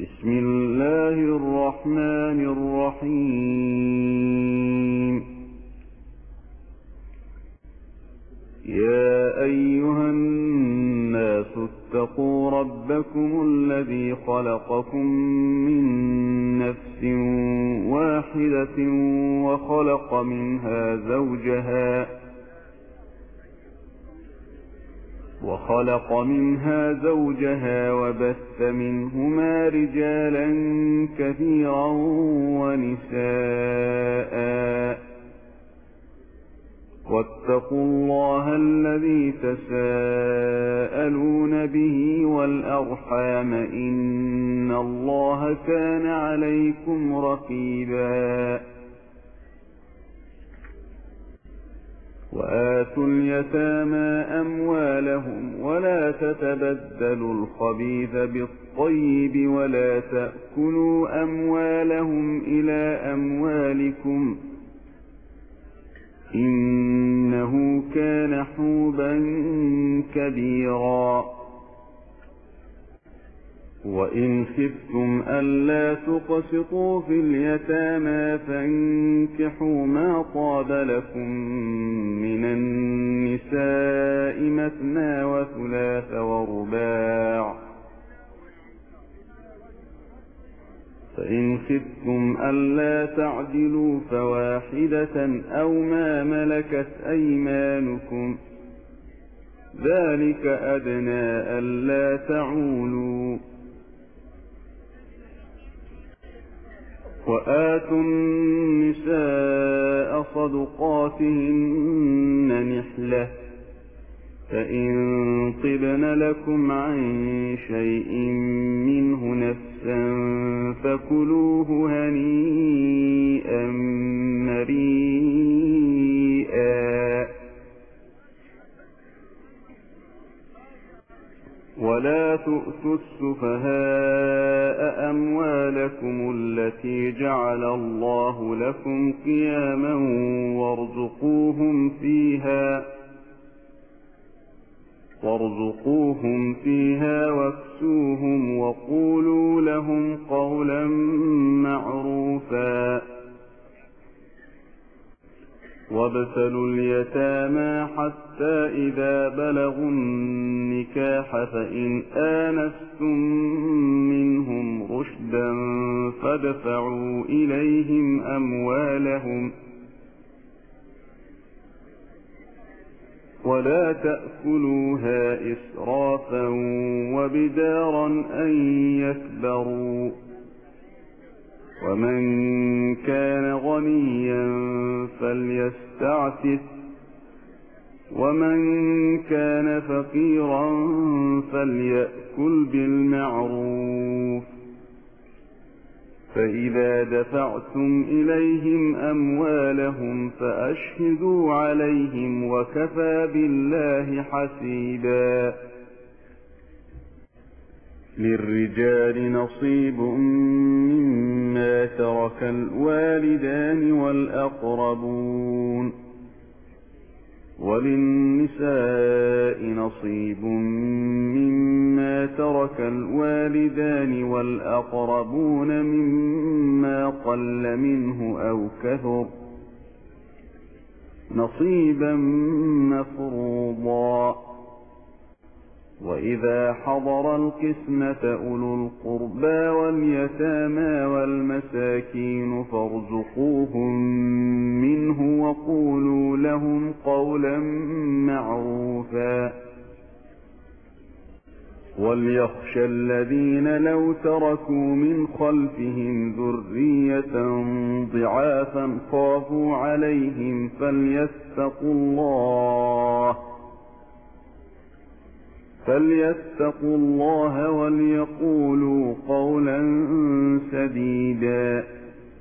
بسم الله الرحمن الرحيم. يا أيها الناس اتقوا ربكم الذي خلقكم من نفس واحدة وخلق منها زوجها وبث منهما رجالا كثيرا ونساء، واتقوا الله الذي تساءلون به والأرحام إن الله كان عليكم رقيبا. وآتوا اليتامى أموالهم ولا تتبدلوا الخبيث بالطيب ولا تأكلوا أموالهم إلى أموالكم إنه كان حوبا كبيرا. وإن خفتم ألا تقسطوا في اليتامى فانكحوا ما طاب لكم من النساء مثنى وثلاث ورباع، فإن خفتم ألا تعدلوا فواحدة أو ما ملكت أيمانكم ذلك أدنى ألا تعولوا. وآتوا النساء صدقاتهن نحلة، فإن طبن لكم عن شيء منه نفسا فكلوه هنيئا مريئا. ولا تؤتوا السفهاء أموالكم التي جعل الله لكم قياما وارزقوهم فيها واكسوهم وقولوا لهم قولا معروفا. وابتلوا اليتامى حتى إذا بلغوا النكاح فإن آنستم منهم رشدا فادفعوا إليهم أموالهم ولا تأكلوها إسرافا وبدارا أن يكبروا. ومن كان غنيا فليستعفف ومن كان فقيرا فليأكل بالمعروف. فإذا دفعتم إليهم أموالهم فأشهدوا عليهم وكفى بالله حسيبا. للرجال نصيب مما ترك الوالدان والأقربون، وللنساء نصيب مما ترك الوالدان والأقربون مما قل منه أو كثر نصيبا مفروضا. وإذا حضر القسمة أولو القربى واليتامى والمساكين فارزقوهم منه وقولوا لهم قولا معروفا. وليخشى الذين لو تركوا من خلفهم ذرية ضعافا خافوا عليهم فليتقوا الله وليقولوا قولا سديدا.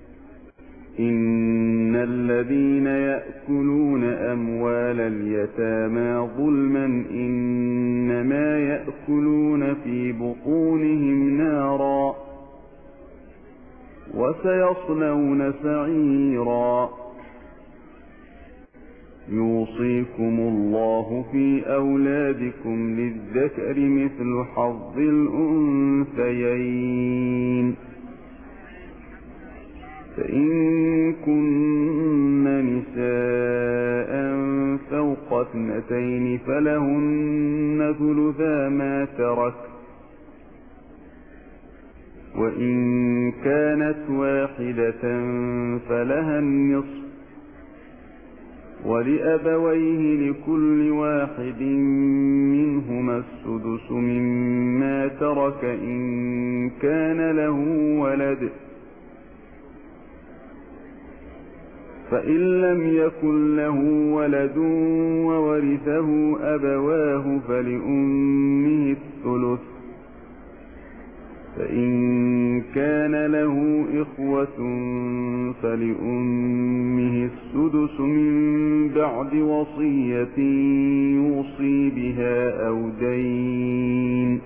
إن الذين يأكلون أموال اليتامى ظلما إنما يأكلون في بطونهم نارا وسيصلون سعيرا. يوصيكم الله في أولادكم للذكر مثل حظ الأنثيين فإن كن نساء فوق 2 فلهن ثلثا ما ترك وإن كانت واحدة فلها النصف ولأبويه لكل واحد منهما السدس مما ترك إن كان له ولد فإن لم يكن له ولد وورثه أبواه فلأمه الثلث فإن كان له إخوة فلأمه السدس من بعد وصية يوصي بها أو دين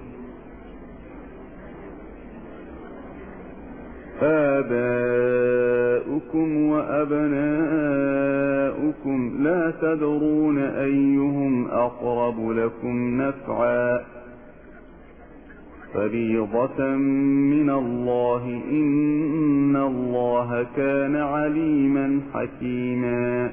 آباؤكم وأبناؤكم لا تدرون أيهم أقرب لكم نفعا فريضة من الله إن الله كان عليما حكيما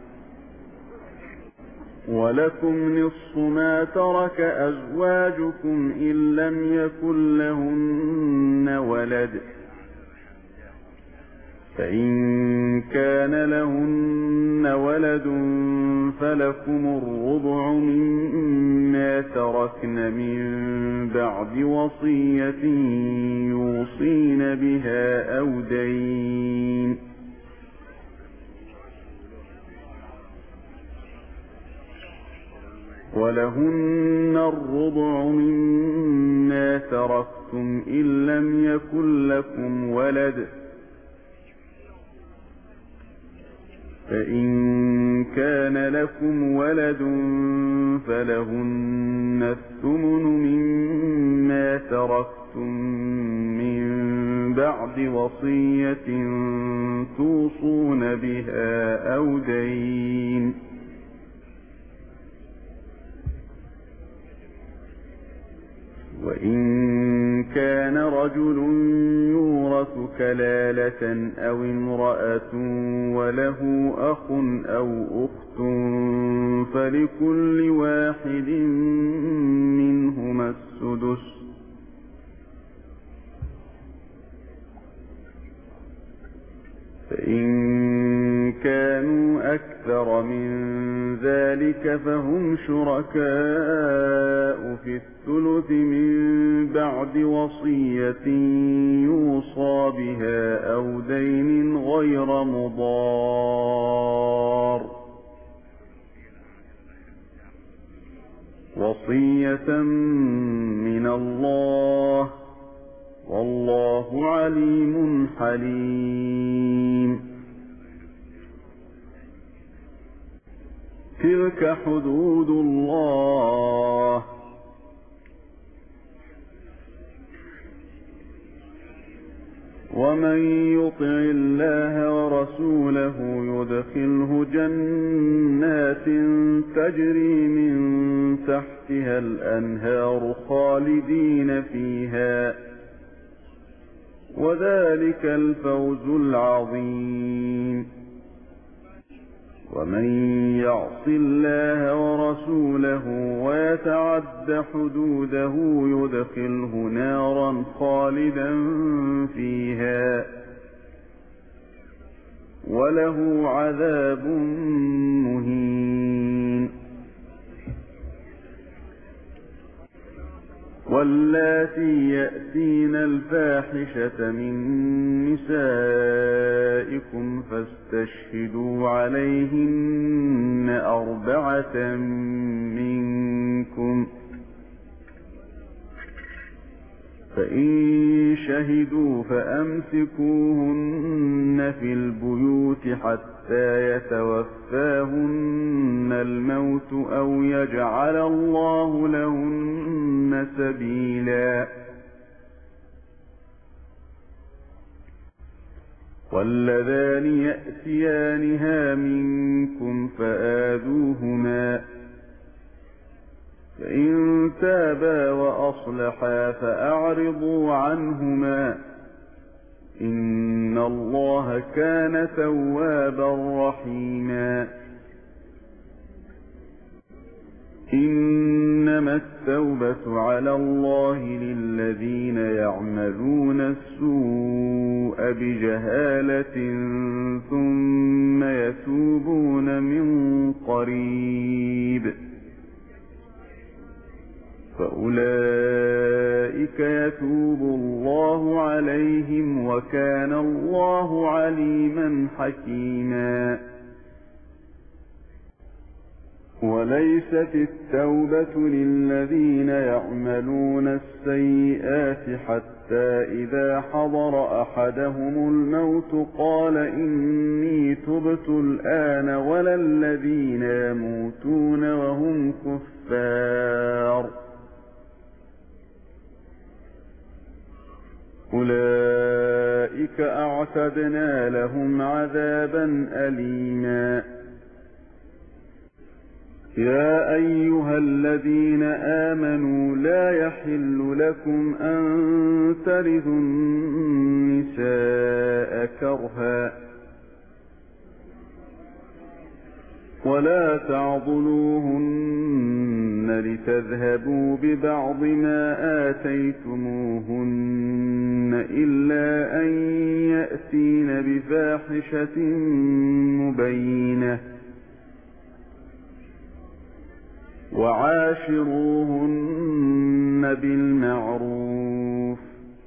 ولكم نصف ما ترك أزواجكم إن لم يكن لهن ولد فإن كان لهن ولد فلكم الربع مما تركن من بعد وصية يوصين بها أو دين ولهن الربع مما تركتم إن لم يكن لكم ولد فإن كان لكم ولد فلهن الثمن مما تركتم من بعد وصية توصون بها أو دين وإن كان رجل يورث كلالة أو امرأة وله أخ أو أخت فلكل واحد منهما السدس فإن كانوا أكثر من ذلك فهم شركاء في الثلث من بعد وصية يوصى بها أو دين غير مضار وصية من الله والله عليم حليم تلك حدود الله ومن يطع الله ورسوله يدخله جنات تجري من تحتها الأنهار خالدين فيها وذلك الفوز العظيم ومن يعص الله ورسوله ويتعد حدوده يدخله نارا خالدا فيها وله عذاب مهين واللاتي يأتين الفاحشة من نسائكم فاستشهدوا عليهن 4 منكم فإن شهدوا فأمسكوهن في البيوت حتى يتوفاهن الموت أو يجعل الله لهن سبيلا واللذان يأتيانها منكم فآذوهما فإن تابا وأصلحا فأعرضوا عنهما إن الله كان توابا رحيما إنما التوبة على الله للذين يعملون السوء بجهالة ثم يتوبون من قريب فأولئك يتوب الله عليهم وكان الله عليما حكيما وليست التوبة للذين يعملون السيئات حتى إذا حضر أحدهم الموت قال إني تبت الآن ولا الذين يموتون وهم كفار أولئك أعتدنا لهم عذابا أليما يا أيها الذين آمنوا لا يحل لكم أن ترثوا النساء كرها ولا تعضلوهن لتذهبوا ببعض ما آتيتموهن إلا أن يأتين بفاحشة مبينة وعاشروهن بالمعروف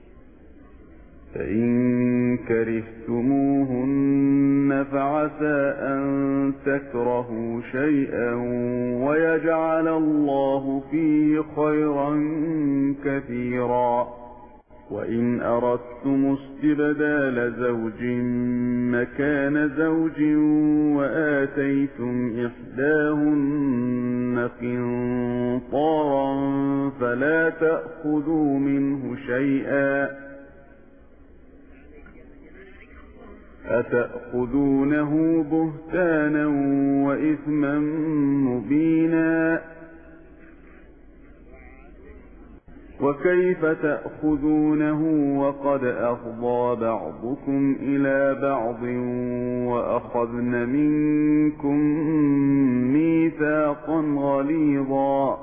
فإن كرهتموهن فعسى أن تكرهوا شيئا ويجعل الله فيه خيرا كثيرا وإن أردتم استبدال زوج مكان زوج وآتيتم إحداهن قنطارا فلا تأخذوا منه شيئا أتأخذونه بهتانا وإثما مبينا وكيف تأخذونه وقد أفضى بعضكم إلى بعض وأخذن منكم ميثاقا غليظا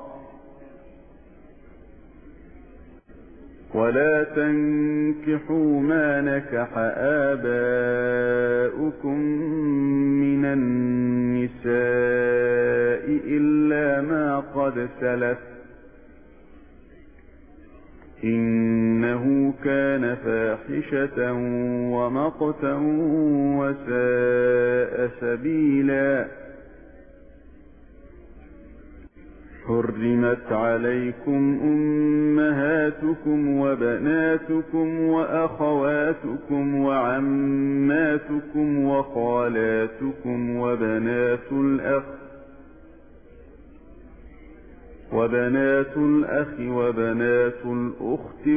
ولا تنكحوا ما نكح آباؤكم من النساء إلا ما قد سلف إنه كان فاحشة ومقتا وساء سبيلا حرمت عليكم أمهاتكم وبناتكم وأخواتكم وعماتكم وخالاتكم وبنات الأخ وبنات الأخت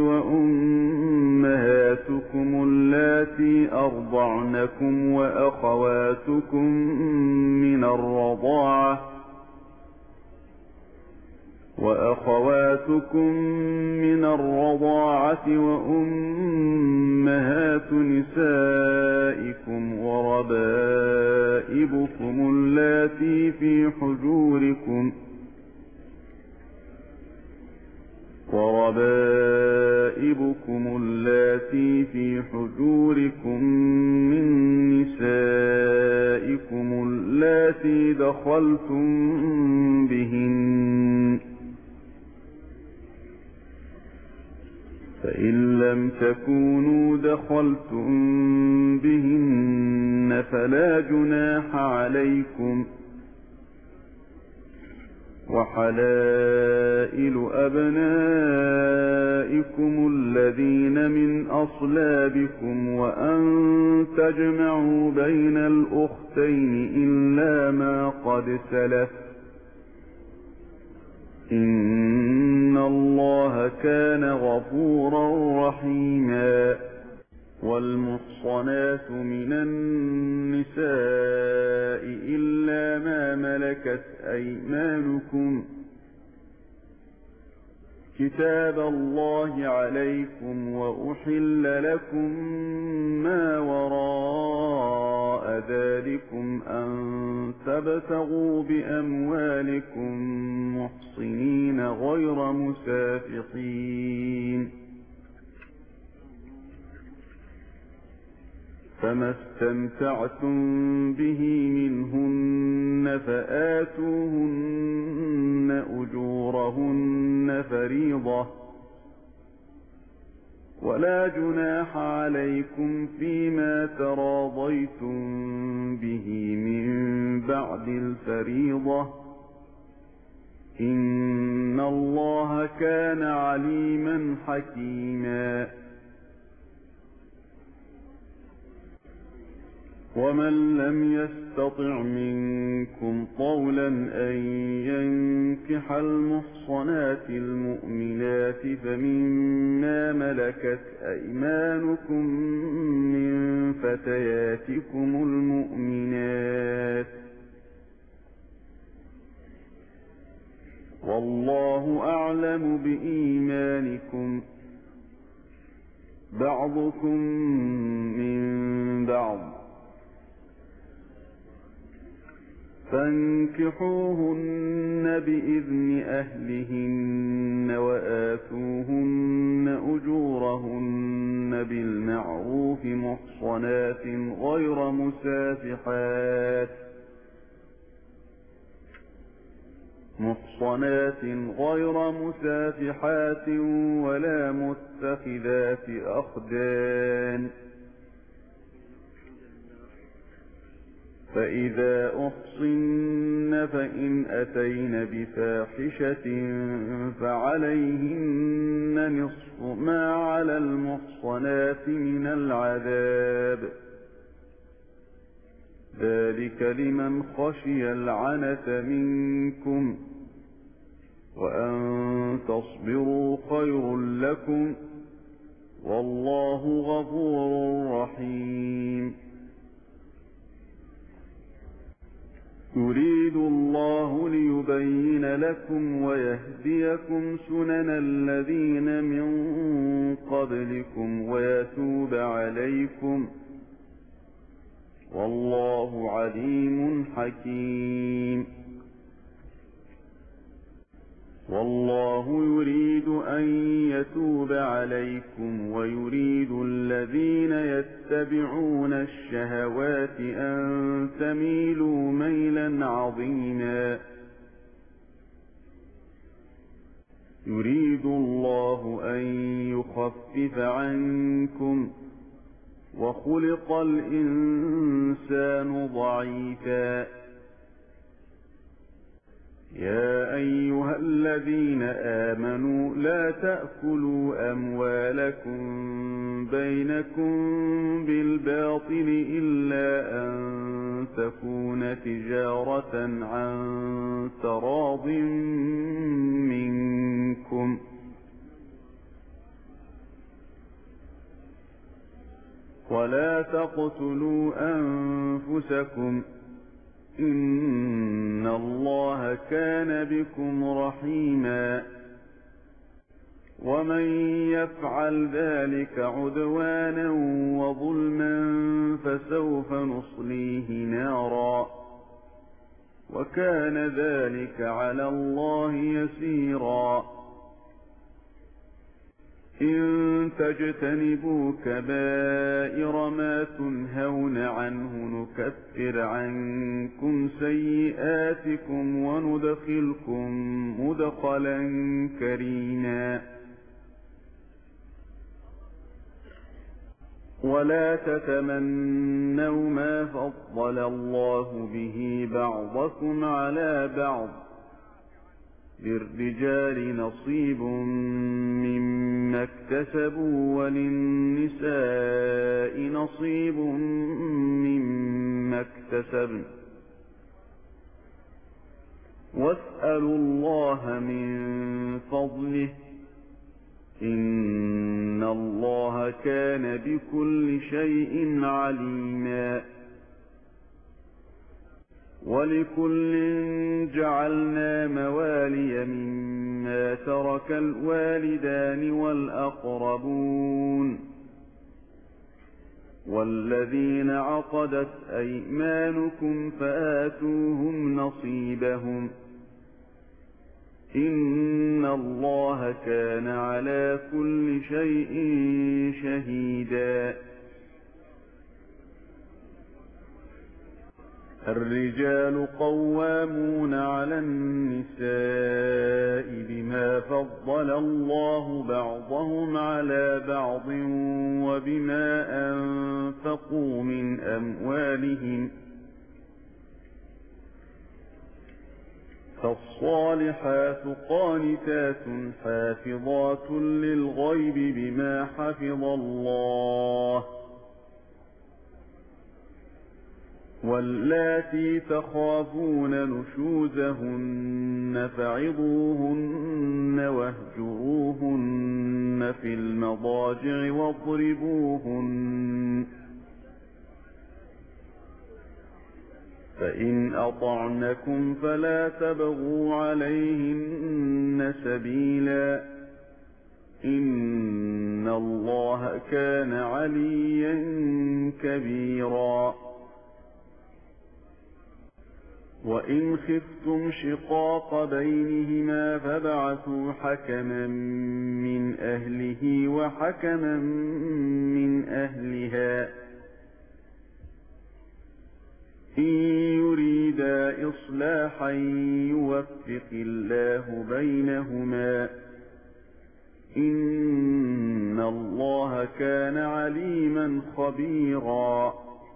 وأمهاتكم اللاتي أرضعنكم وأخواتكم من الرضاعة وأمهات نسائكم وربائبكم اللاتي في حجوركم من نسائكم اللاتي دخلتم بهن فإن لم تكونوا دخلتم بهن فلا جناح عليكم وحلائل أبنائكم الذين من أصلابكم وأن تجمعوا بين الأختين إلا ما قد سلف إن الله كان غفورا رحيما والمحصنات من النساء إلا ما ملكت أيمانكم كتاب الله عليكم وأحل لكم ما وراء ذلكم أن تبتغوا بأموالكم محصنين غير مسافحين فما استمتعتم به منهن فآتوهن أجورهن فريضة ولا جناح عليكم فيما تراضيتم به من بعد الفريضة إن الله كان عليما حكيما ومن لم يستطع منكم طولا أن ينكح المحصنات المؤمنات فمما ملكت أيمانكم من فتياتكم المؤمنات والله أعلم بإيمانكم بعضكم من بعض فانكحوهن بإذن أهلهن وآتوهن أجورهن بالمعروف محصنات غير مسافحات ولا متخذات أخدان فإذا أحصن فإن أتين بفاحشة فعليهن نصف ما على المحصنات من العذاب ذلك لمن خشي العنة منكم وأن تصبروا خير لكم والله غفور رحيم يريد الله ليبين لكم ويهديكم سنن الذين من قبلكم ويتوب عليكم والله عليم حكيم والله يريد أن يتوب عليكم ويريد الذين يتبعون الشهوات أن تميلوا ميلا عظيما يريد الله أن يخفف عنكم وخلق الإنسان ضعيفا يا أيها الذين آمنوا لا تأكلوا أموالكم بينكم بالباطل إلا أن تكون تجارة عن تراض منكم ولا تقتلوا أنفسكم إن الله كان بكم رحيما ومن يفعل ذلك عدوانا وظلما فسوف نصليه نارا وكان ذلك على الله يسيرا إن تجتنبوا كبائر ما تنهون عنه نكفر عنكم سيئاتكم وندخلكم مدخلا كريما ولا تتمنوا ما فضل الله به بعضكم على بعض للرجال نصيب مما اكتسبوا وللنساء نصيب مما اكتسبن واسألوا الله من فضله إن الله كان بكل شيء عليما ولكل جعلنا موالي مما ترك الوالدان والأقربون والذين عقدت أيمانكم فآتوهم نصيبهم إن الله كان على كل شيء شهيدا الرجال قوامون على النساء بما فضل الله بعضهم على بعض وبما أنفقوا من أموالهم فالصالحات قانتات حافظات للغيب بما حفظ الله واللاتي تخافون نشوزهن فعظوهن واهجروهن في المضاجع واضربوهن فإن أطعنكم فلا تبغوا عليهن سبيلا إن الله كان عليا كبيرا وإن خفتم شقاق بينهما فابعثوا حكما من أهله وحكما من أهلها إن يريدا إصلاحا يوفق الله بينهما إن الله كان عليما خبيرا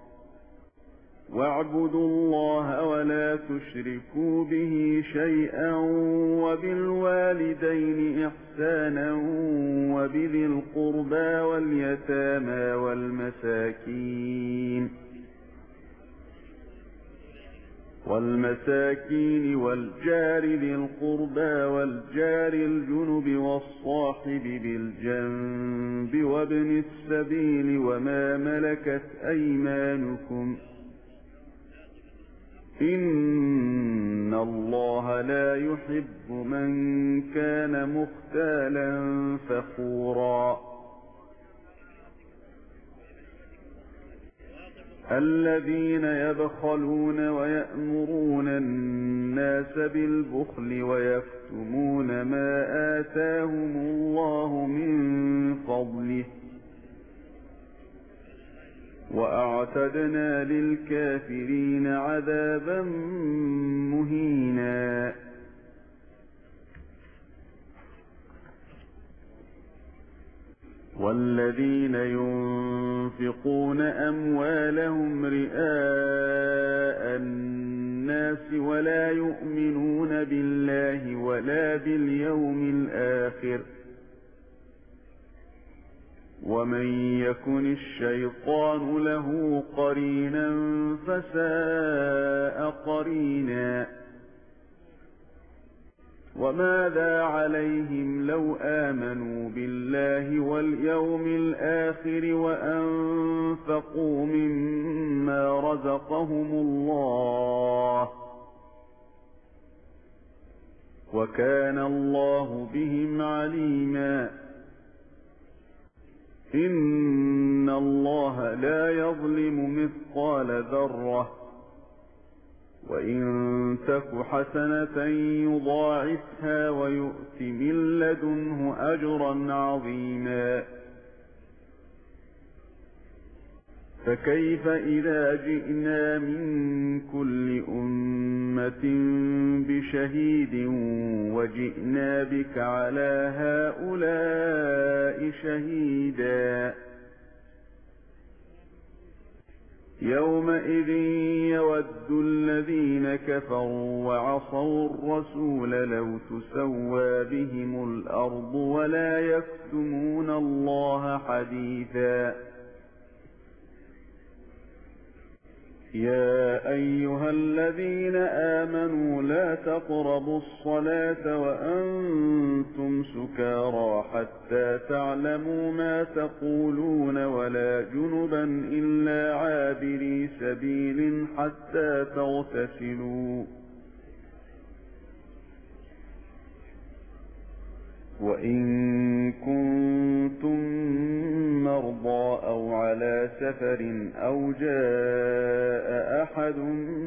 واعبدوا الله ولا تشركوا به شيئا وبالوالدين إحسانا وبذي القربى واليتامى والمساكين والجار ذي القربى والجار الجنب والصاحب بالجنب وابن السبيل وما ملكت أيمانكم إن الله لا يحب من كان مختالا فخورا الذين يبخلون ويأمرون الناس بالبخل ويكتمون ما آتاهم الله من فضله وأعتدنا للكافرين عذابا مهينا والذين ينفقون أموالهم رئاء الناس ولا يؤمنون بالله ولا باليوم الآخر ومن يكن الشيطان له قرينا فساء قرينا وماذا عليهم لو آمنوا بالله واليوم الآخر وأنفقوا مما رزقهم الله وكان الله بهم عليما إن الله لا يظلم مثقال ذرة وإن تك حسنة يضاعفها ويؤت من لدنه أجرا عظيما فكيف إذا جئنا من كل أمة بشهيد وجئنا بك على هؤلاء شهيدا يومئذ يود الذين كفروا وعصوا الرسول لو تسوى بهم الأرض ولا يكتمون الله حديثا يا أيها الذين آمنوا لا تقربوا الصلاة وأنتم سكارى حتى تعلموا ما تقولون ولا جنبا إلا عابري سبيل حتى تغتسلوا وإن كنتم مرضى أو على سفر أو جاء أحد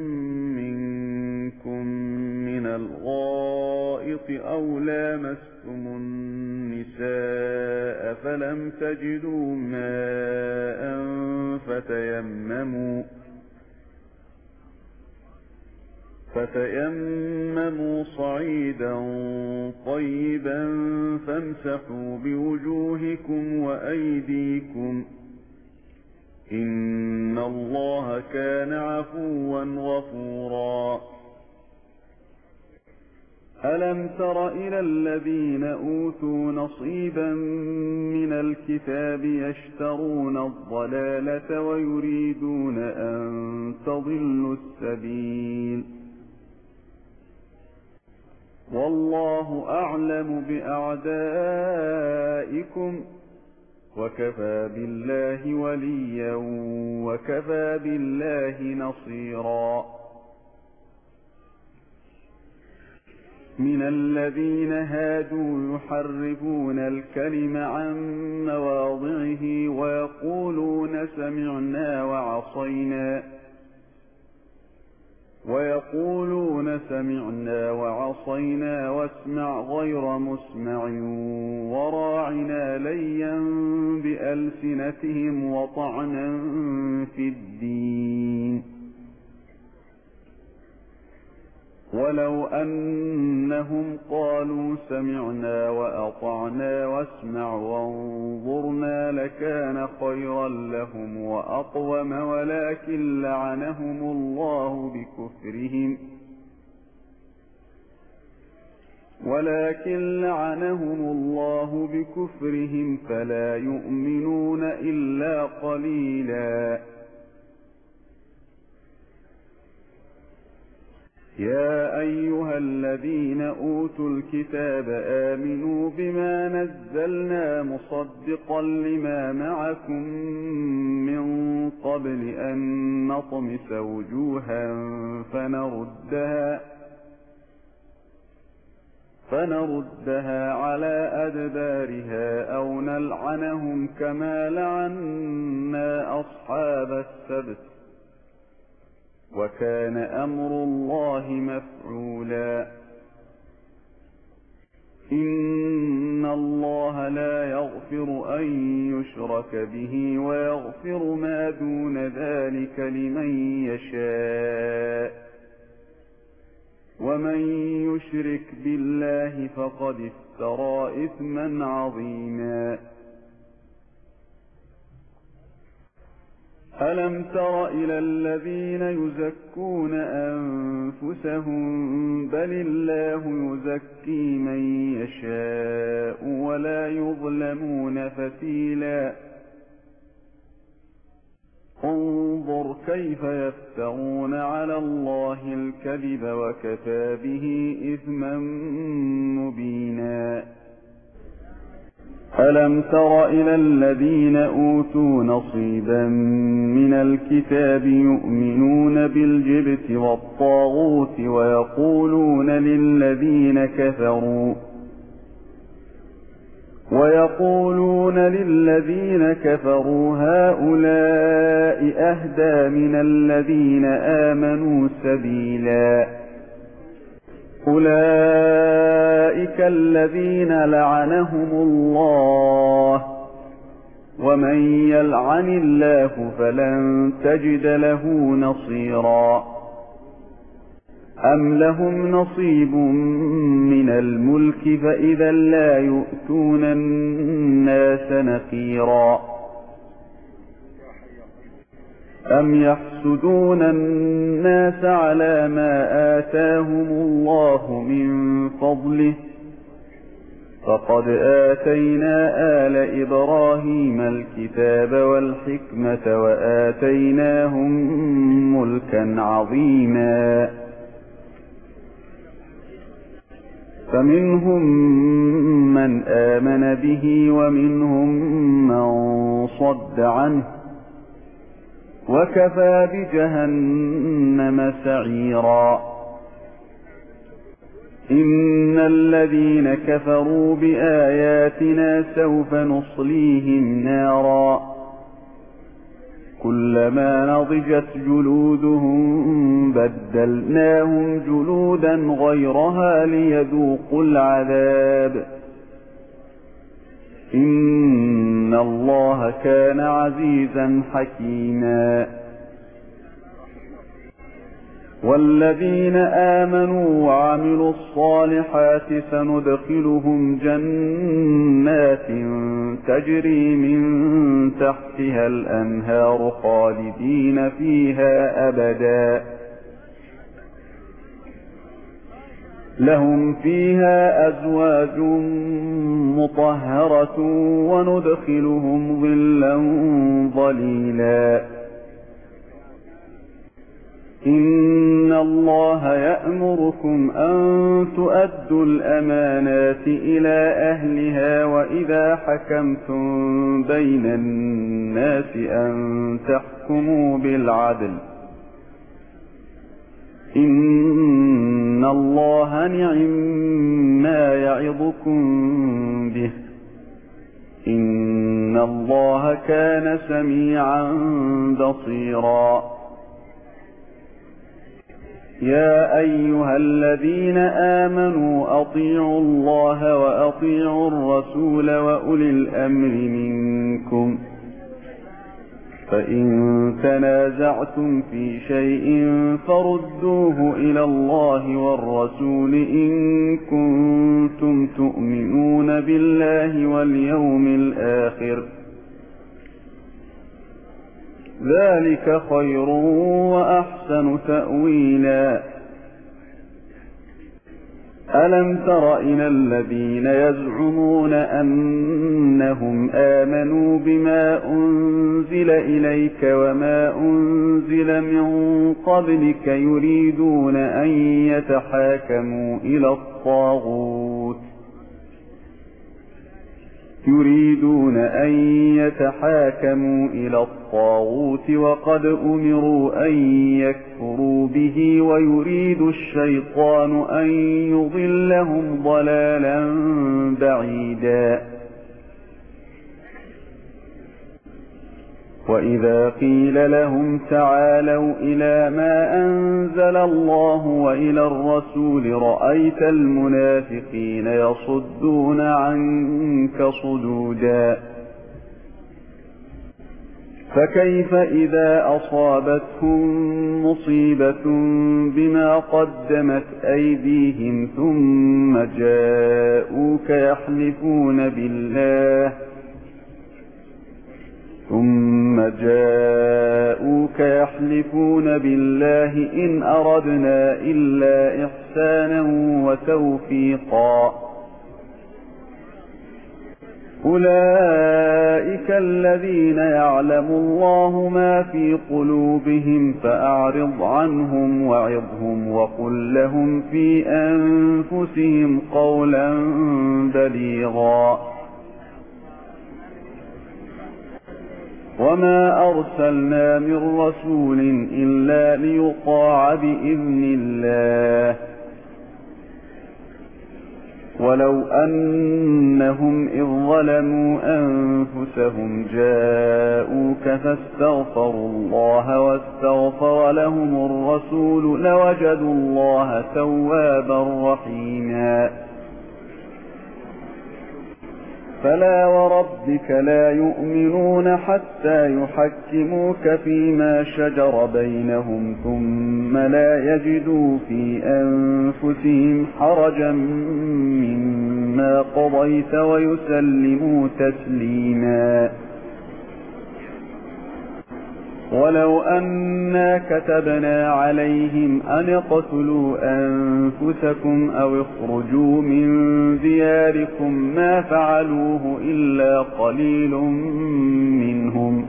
منكم من الغائط أو لامستم النساء فلم تجدوا ماء فتيمموا صعيدا طيبا فامسحوا بوجوهكم وأيديكم إن الله كان عفوا غفورا ألم تر إلى الذين أوتوا نصيبا من الكتاب يشترون الضلالة ويريدون أن تضلوا السبيل والله أعلم بأعدائكم وكفى بالله وليا وكفى بالله نصيرا من الذين هادوا يحرفون الكلم عن مواضعه ويقولون سمعنا وعصينا واسمع غير مسمع وراعنا ليا بألسنتهم وطعنا في الدين ولو أنهم قالوا سمعنا وأطعنا واسمع وانظرنا لكان خيرا لهم وأقوم ولكن لعنهم الله بكفرهم فلا يؤمنون إلا قليلا يا أيها الذين أوتوا الكتاب آمنوا بما نزلنا مصدقا لما معكم من قبل أن نطمس وجوها فنردها على أدبارها أو نلعنهم كما لعنا أصحاب السبت وكان أمر الله مفعولا إن الله لا يغفر أن يشرك به ويغفر ما دون ذلك لمن يشاء ومن يشرك بالله فقد افترى إثما عظيما ألم تر إلى الذين يزكون أنفسهم بل الله يزكي من يشاء ولا يظلمون فتيلا انظر كيف يفترون على الله الكذب وكفى به إثما مبينا ألم تر إلى الذين أوتوا نصيبا من الكتاب يؤمنون بالجبت والطاغوت ويقولون للذين كفروا هؤلاء أهدى من الذين آمنوا سبيلا أولئك الذين لعنهم الله ومن يلعن الله فلن تجد له نصيرا أم لهم نصيب من الملك فإذا لا يؤتون الناس نقيرا أم يحسدون الناس على ما آتاهم الله من فضله فقد آتينا آل إبراهيم الكتاب والحكمة وآتيناهم ملكا عظيما فمنهم من آمن به ومنهم من صد عنه وكفى بجهنم سعيرا إن الذين كفروا بآياتنا سوف نصليهم نارا كلما نضجت جلودهم بدلناهم جلودا غيرها ليذوقوا العذاب إن الله كان عزيزا حكيما والذين آمنوا وعملوا الصالحات سندخلهم جنات تجري من تحتها الأنهار خالدين فيها أبدا لهم فيها أزواج مطهرة وندخلهم ظلا ظليلا إن الله يأمركم أن تؤدوا الأمانات إلى أهلها وإذا حكمتم بين الناس أن تحكموا بالعدل إن الله نعم ما يعظكم به إن الله كان سميعا بصيرا يا أيها الذين آمنوا أطيعوا الله وأطيعوا الرسول وأولي الأمر منكم فإن تنازعتم في شيء فردوه إلى الله والرسول إن كنتم تؤمنون بالله واليوم الآخر ذلك خير وأحسن تأويلا ألم تر إلى الذين يزعمون أنهم آمنوا بما أنزل إليك وما أنزل من قبلك يريدون أن يتحاكموا إلى الطاغوت وقد أمروا أن يكفروا به ويريد الشيطان أن يضلهم ضلالا بعيدا وإذا قيل لهم تعالوا إلى ما أنزل الله وإلى الرسول رأيت المنافقين يصدون عنك صدودا فكيف إذا أصابتهم مصيبة بما قدمت أيديهم ثم جاءوك يحلفون بالله إن أردنا إلا إحسانا وتوفيقا أولئك الذين يعلم الله ما في قلوبهم فأعرض عنهم وعظهم وقل لهم في أنفسهم قولا بليغا وما أرسلنا من رسول إلا ليطاع بإذن الله ولو أنهم إذ ظلموا أنفسهم جاءوك فاستغفروا الله واستغفر لهم الرسول لوجدوا الله توابا رحيما فلا وربك لا يؤمنون حتى يحكموك فيما شجر بينهم ثم لا يجدوا في أنفسهم حرجا مما قضيت ويسلموا تسليما ولو أنا كتبنا عليهم أن اقتلوا أنفسكم أو اخرجوا من دياركم ما فعلوه إلا قليل منهم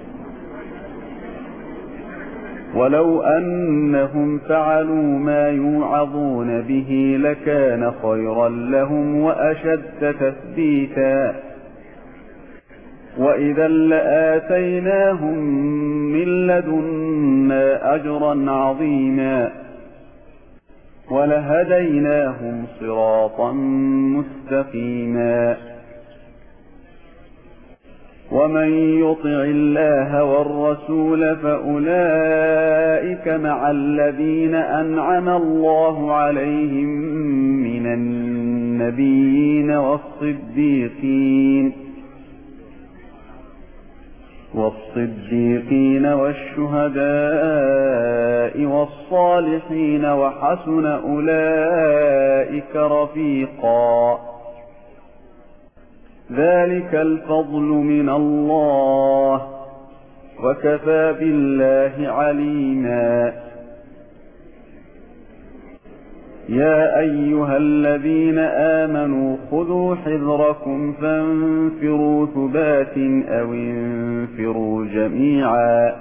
ولو أنهم فعلوا ما يوعظون به لكان خيرا لهم وأشد تثبيتا وإذا لآتيناهم من لدنا أجرا عظيما ولهديناهم صراطا مستقيما ومن يطع الله والرسول فأولئك مع الذين أنعم الله عليهم من النبيين والصديقين والشهداء والصالحين وحسن أولئك رفيقا ذلك الفضل من الله وكفى بالله عليما يا أيها الذين آمنوا خذوا حذركم فانفروا ثبات أو انفروا جميعا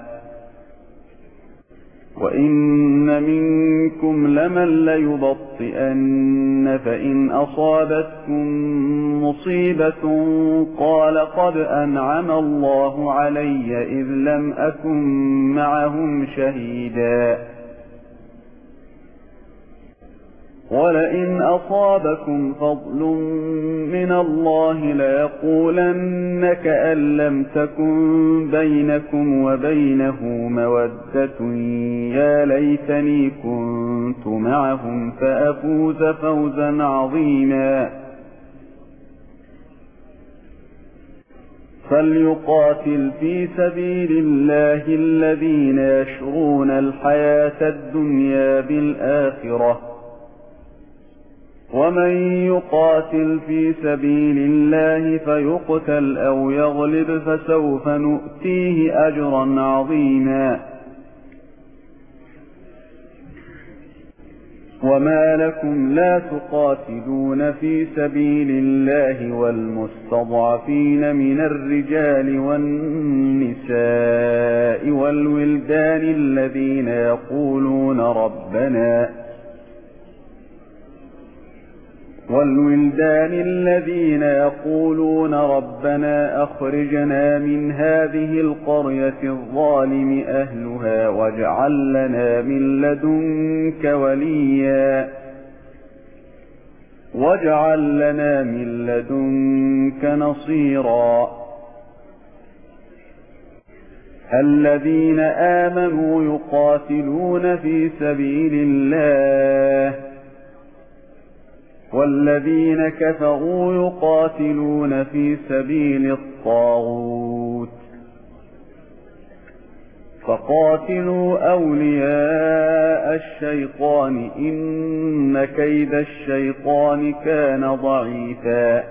وإن منكم لمن ليبطئن فإن أصابتكم مصيبة قال قد أنعم الله علي إذ لم أكن معهم شهيدا ولئن أصابكم فضل من الله ليقولن كأن لم تكن بينكم وبينه مودة يا ليتني كنت معهم فأفوز فوزا عظيما فليقاتل في سبيل الله الذين يشرون الحياة الدنيا بالآخرة ومن يقاتل في سبيل الله فيقتل أو يغلب فسوف نؤتيه أجرا عظيما وما لكم لا تقاتلون في سبيل الله والمستضعفين من الرجال والنساء والولدان الذين يقولون ربنا أخرجنا من هذه القرية الظالم أهلها واجعل لنا من لدنك نصيرا الذين آمنوا يقاتلون في سبيل الله والذين كفروا يقاتلون في سبيل الطاغوت فقاتلوا أولياء الشيطان إن كيد الشيطان كان ضعيفا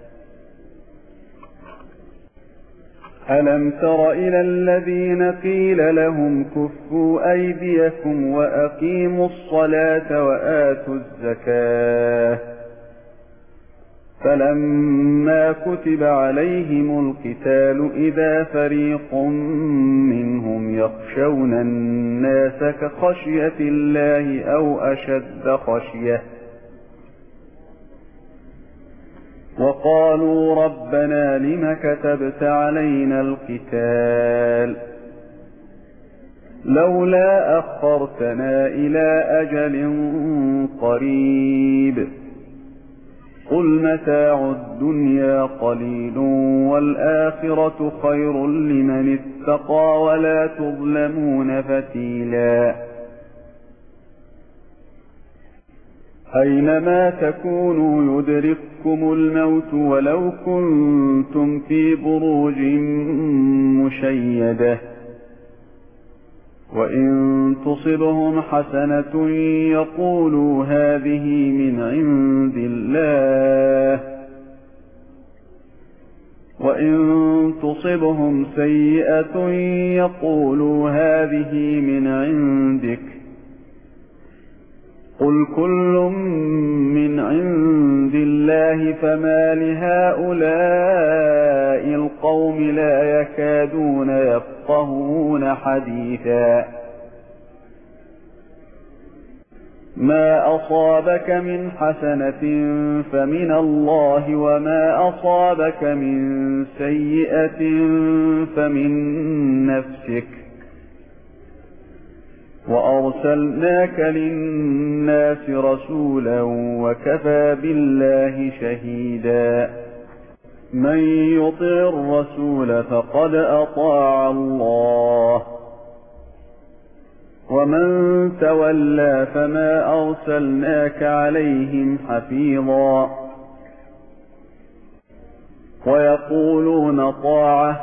ألم تر إلى الذين قيل لهم كفوا أيديكم وأقيموا الصلاة وآتوا الزكاة فلما كتب عليهم القتال إذا فريق منهم يخشون الناس كخشية الله أو أشد خشية وقالوا ربنا لم كتبت علينا القتال لولا أخرتنا إلى أجل قريب قل متاع الدنيا قليل والآخرة خير لمن اتقى ولا تظلمون فتيلا أينما تكونوا يدرككم الموت ولو كنتم في بروج مشيدة وإن تصبهم حسنة يقولوا هذه من عند الله وإن تصبهم سيئة يقولوا هذه من عندك قل كل من عند الله فما لهؤلاء القوم لا يكادون يفقهون حديثا ما أصابك من حسنة فمن الله وما أصابك من سيئة فمن نفسك وأرسلناك للناس رسولا وكفى بالله شهيدا من يطع الرسول فقد أطاع الله ومن تولى فما أرسلناك عليهم حفيظا ويقولون طاعة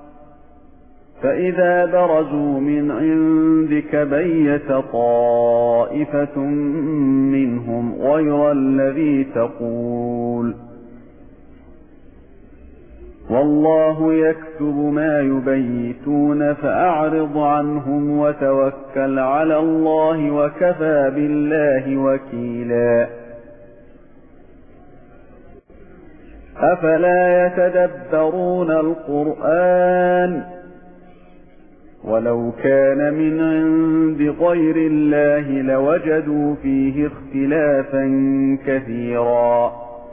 فإذا برزوا من عندك بيت طائفة منهم غير الذي تقول والله يكتب ما يبيتون فأعرض عنهم وتوكل على الله وكفى بالله وكيلا أفلا يتدبرون القرآن ولو كان من عند غير الله لوجدوا فيه اختلافا كثيرا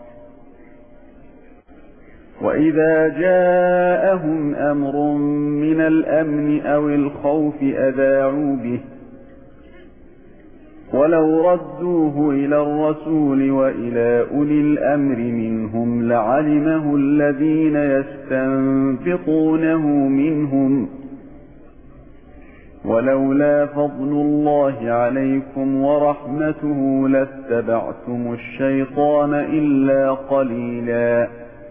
وإذا جاءهم أمر من الأمن أو الخوف أذاعوا به ولو ردوه إلى الرسول وإلى أولي الأمر منهم لعلمه الذين يستنبطونه منهم ولولا فضل الله عليكم ورحمته لاتبعتم الشيطان إلا قليلا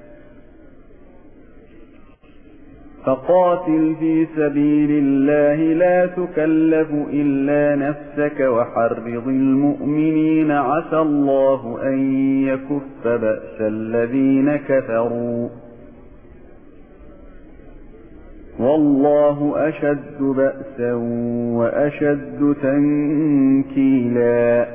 فقاتل في سبيل الله لا تكلف إلا نفسك وحرض المؤمنين عسى الله أن يكف بأس الذين كفروا والله أشد بأسا وأشد تنكيلا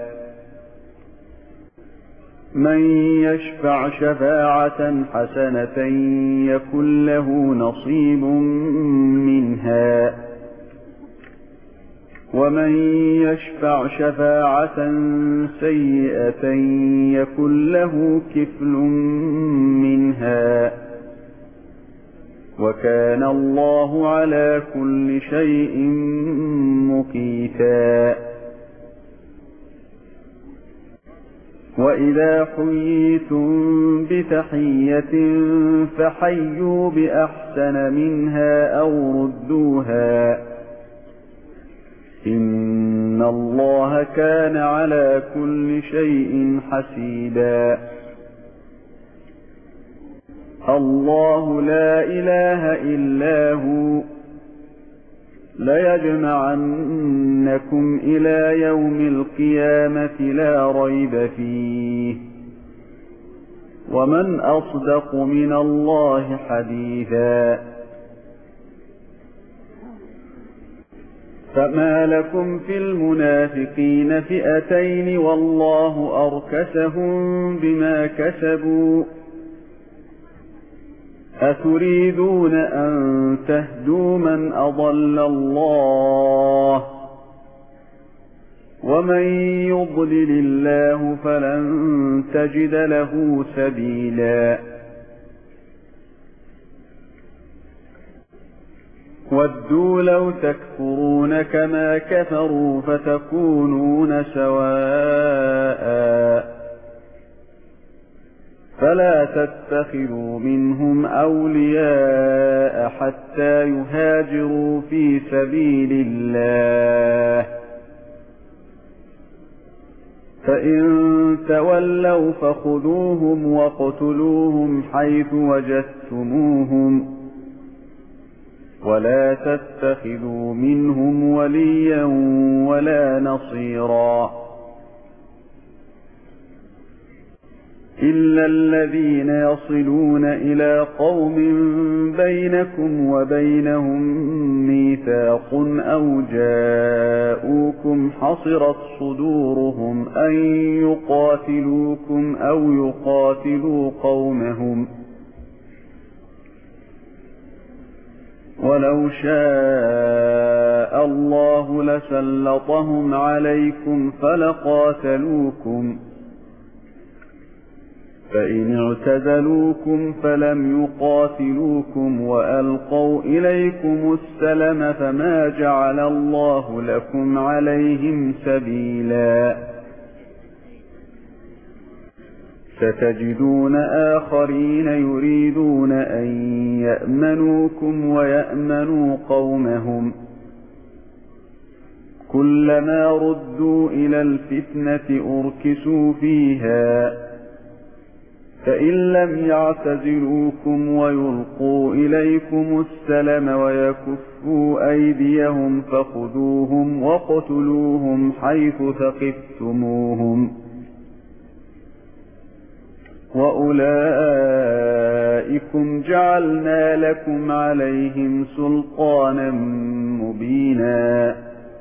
من يشفع شفاعة حسنة يكن له نصيب منها ومن يشفع شفاعة سيئة يكن له كفل منها وكان الله على كل شيء مقيتا وإذا حييتم بتحية فحيوا بأحسن منها أو ردوها إن الله كان على كل شيء حسيبا الله لا إله إلا هو ليجمعنكم إلى يوم القيامة لا ريب فيه ومن أصدق من الله حديثا فما لكم في المنافقين فئتين والله أركسهم بما كسبوا أتريدون أن تهدوا من أضل الله ومن يضلل الله فلن تجد له سبيلا ودوا لو تكفرون كما كفروا فتكونون سواء فلا تتخذوا منهم أولياء حتى يهاجروا في سبيل الله فإن تولوا فخذوهم واقتلوهم حيث وجدتموهم ولا تتخذوا منهم وليا ولا نصيرا إلا الذين يصلون إلى قوم بينكم وبينهم ميثاق أو جاءوكم حصرت صدورهم أن يقاتلوكم أو يقاتلوا قومهم ولو شاء الله لسلطهم عليكم فلقاتلوكم فإن اعتزلوكم فلم يقاتلوكم وألقوا إليكم السلم فما جعل الله لكم عليهم سبيلا ستجدون آخرين يريدون أن يأمنوكم ويأمنوا قومهم كلما ردوا إلى الفتنة أركسوا فيها فإن لم يعتزلوكم ويلقوا إليكم السلم ويكفوا أيديهم فخذوهم واقتلوهم حيث ثقفتموهم وأولئكم جعلنا لكم عليهم سلطانا مبينا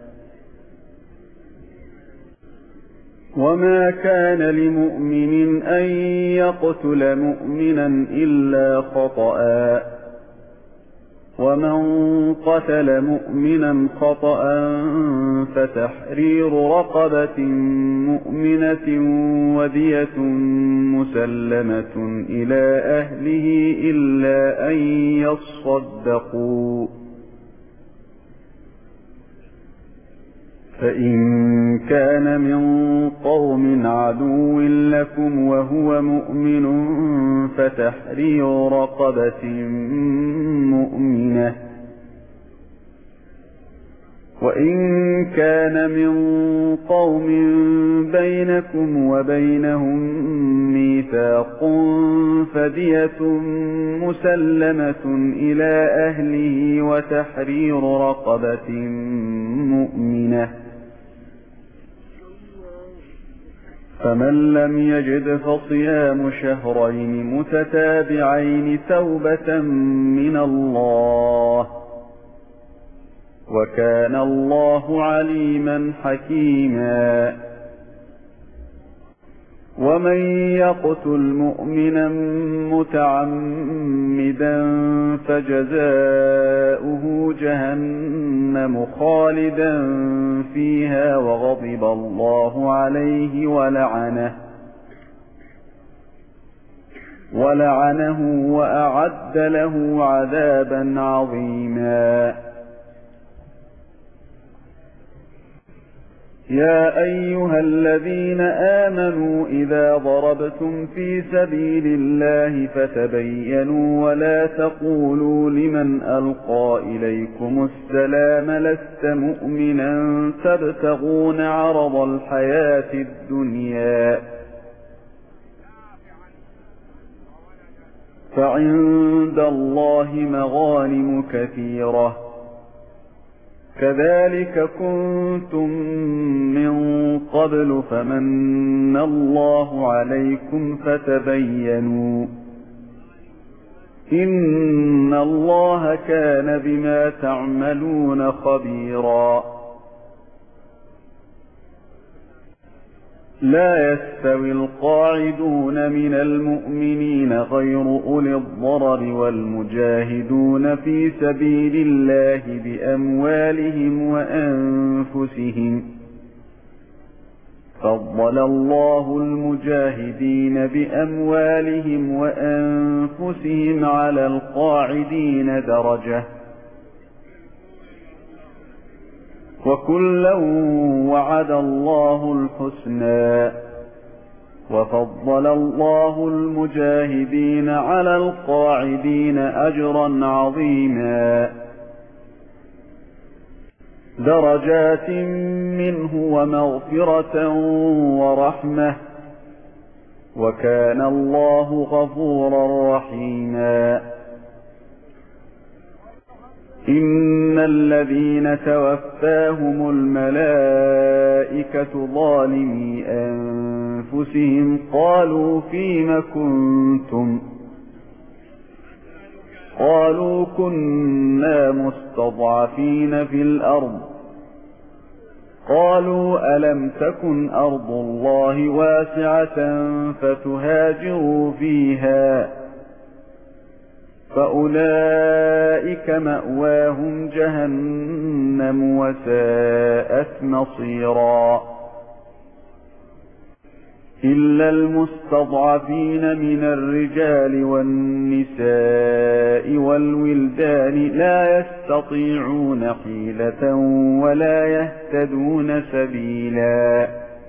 وما كان لمؤمن أن يقتل مؤمنا إلا خطأ ومن قتل مؤمنا خطأ فتحرير رقبة مؤمنة ودية مسلمة إلى أهله إلا أن يصدقوا فإن كان من قوم عدو لكم وهو مؤمن فتحرير رقبة مؤمنة وإن كان من قوم بينكم وبينهم ميثاق فدية مسلمة إلى أهله وتحرير رقبة مؤمنة فمن لم يجد فصيام شهرين متتابعين توبة من الله وكان الله عليما حكيما ومن يقتل مؤمنا متعمدا فجزاؤه جهنم خالدا فيها وغضب الله عليه ولعنه وأعد له عذابا عظيما يا أيها الذين آمنوا إذا ضربتم في سبيل الله فتبينوا ولا تقولوا لمن ألقى إليكم السلام لست مؤمنا تبتغون عرض الحياة الدنيا فعند الله مغانم كثيرة كذلك كنتم من قبل فمن الله عليكم فتبينوا إن الله كان بما تعملون خبيرا لا يستوي القاعدون من المؤمنين غير أولي الضرر والمجاهدون في سبيل الله بأموالهم وأنفسهم فضل الله المجاهدين بأموالهم وأنفسهم على القاعدين درجة وكلا وعد الله الحسنى وفضل الله المجاهدين على القاعدين أجرا عظيما درجات منه ومغفرة ورحمة وكان الله غفورا رحيما إن الذين توفاهم الملائكة ظالمي أنفسهم قالوا فيم كنتم قالوا كنا مستضعفين في الأرض قالوا ألم تكن أرض الله واسعة فتهاجروا فيها فأولئك مأواهم جهنم وساءت مصيرا إلا المستضعفين من الرجال والنساء والولدان لا يستطيعون حيلة ولا يهتدون سبيلا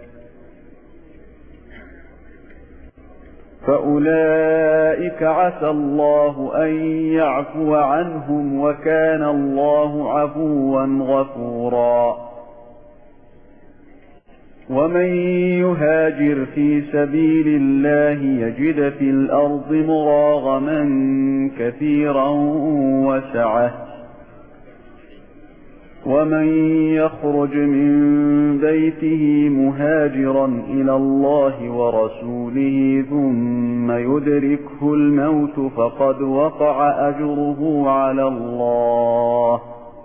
فأولئك عسى الله أن يعفو عنهم وكان الله عفوا غفورا ومن يهاجر في سبيل الله يجد في الأرض مراغما كثيرا وسعة ومن يخرج من بيته مهاجرا إلى الله ورسوله ثم يدركه الموت فقد وقع أجره على الله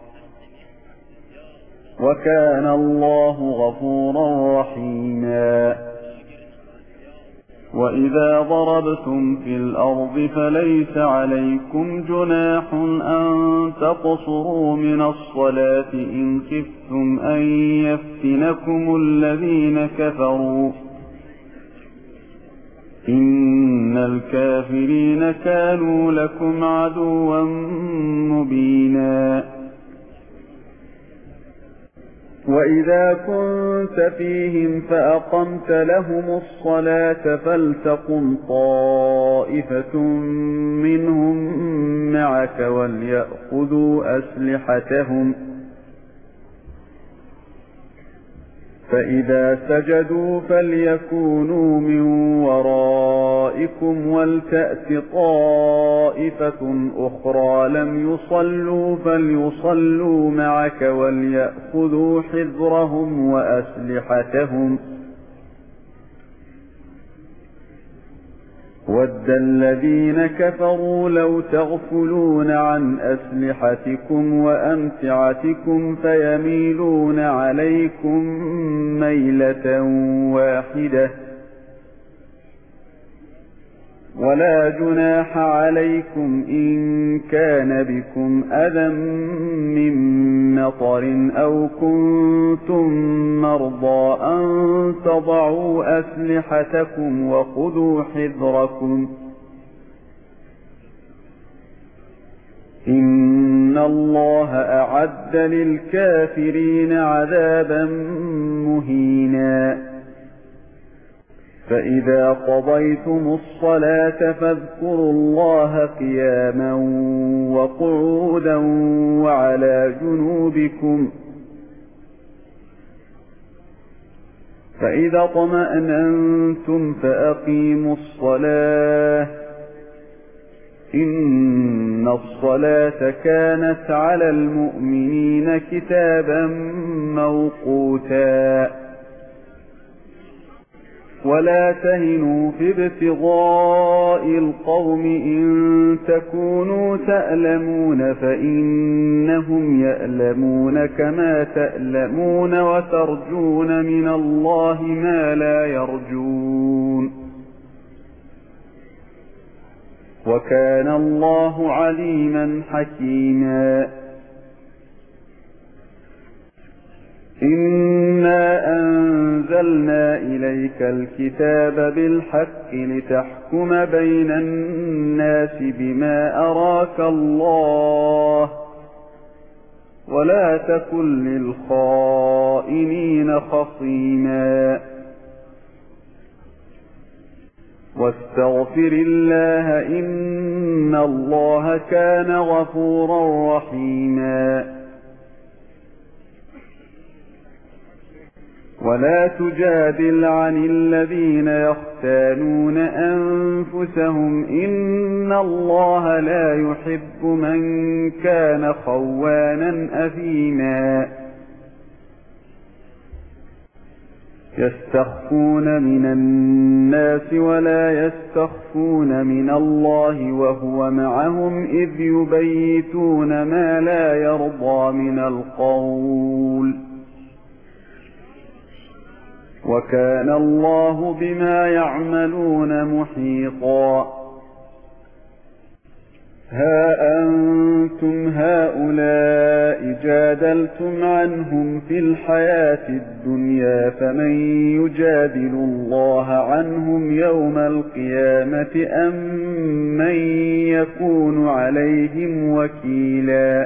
وكان الله غفورا رحيما وإذا ضربتم في الأرض فليس عليكم جناح أن تقصروا من الصلاة إن خفتم أن يفتنكم الذين كفروا إن الكافرين كانوا لكم عدوا مبينا وإذا كنت فيهم فأقمت لهم الصلاة فلتقم طائفة منهم معك وليأخذوا أسلحتهم فإذا سجدوا فليكونوا من ورائكم ولتأت طائفة أخرى لم يصلوا فليصلوا معك وليأخذوا حذرهم وأسلحتهم ود الذين كفروا لو تغفلون عن أسلحتكم وأمتعتكم فيميلون عليكم ميلة واحدة ولا جناح عليكم إن كان بكم أذى من مطر أو كنتم مرضى أن تضعوا أسلحتكم وخذوا حذركم إن الله أعد للكافرين عذابا مهينا فإذا قضيتم الصلاة فاذكروا الله قياما وقعودا وعلى جنوبكم فإذا اطمأننتم فأقيموا الصلاة إن الصلاة كانت على المؤمنين كتابا موقوتا ولا تهنوا في ابتغاء القوم إن تكونوا تألمون فإنهم يألمون كما تألمون وترجون من الله ما لا يرجون وكان الله عليما حكيما إنا أنزلنا إليك الكتاب بالحق لتحكم بين الناس بما أراك الله ولا تكن للخائنين خصيما واستغفر الله إن الله كان غفورا رحيما ولا تجادل عن الذين يختانون أنفسهم إن الله لا يحب من كان خوانا أثيما يستخفون من الناس ولا يستخفون من الله وهو معهم إذ يبيتون ما لا يرضى من القول وكان الله بما يعملون محيطا ها أنتم هؤلاء جادلتم عنهم في الحياة الدنيا فمن يجادل الله عنهم يوم القيامة أم من يكون عليهم وكيلا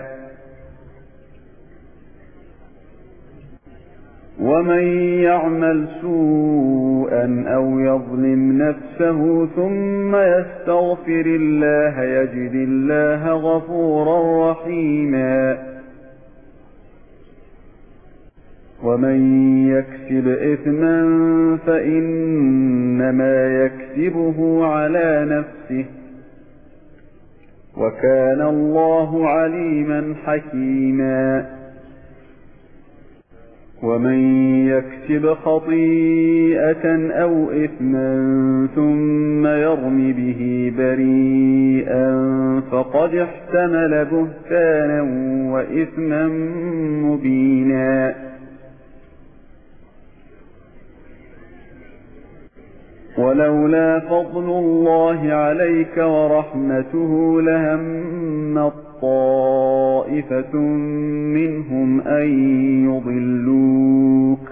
ومن يعمل سوءا أو يظلم نفسه ثم يستغفر الله يجد الله غفورا رحيما ومن يكسب إثما فإنما يكسبه على نفسه وكان الله عليما حكيما ومن يكسب خطيئة أو إثما ثم يرم به بريئا فقد احتمل بهتانا وإثما مبينا ولولا فضل الله عليك ورحمته لهم طائفة منهم أن يضلوك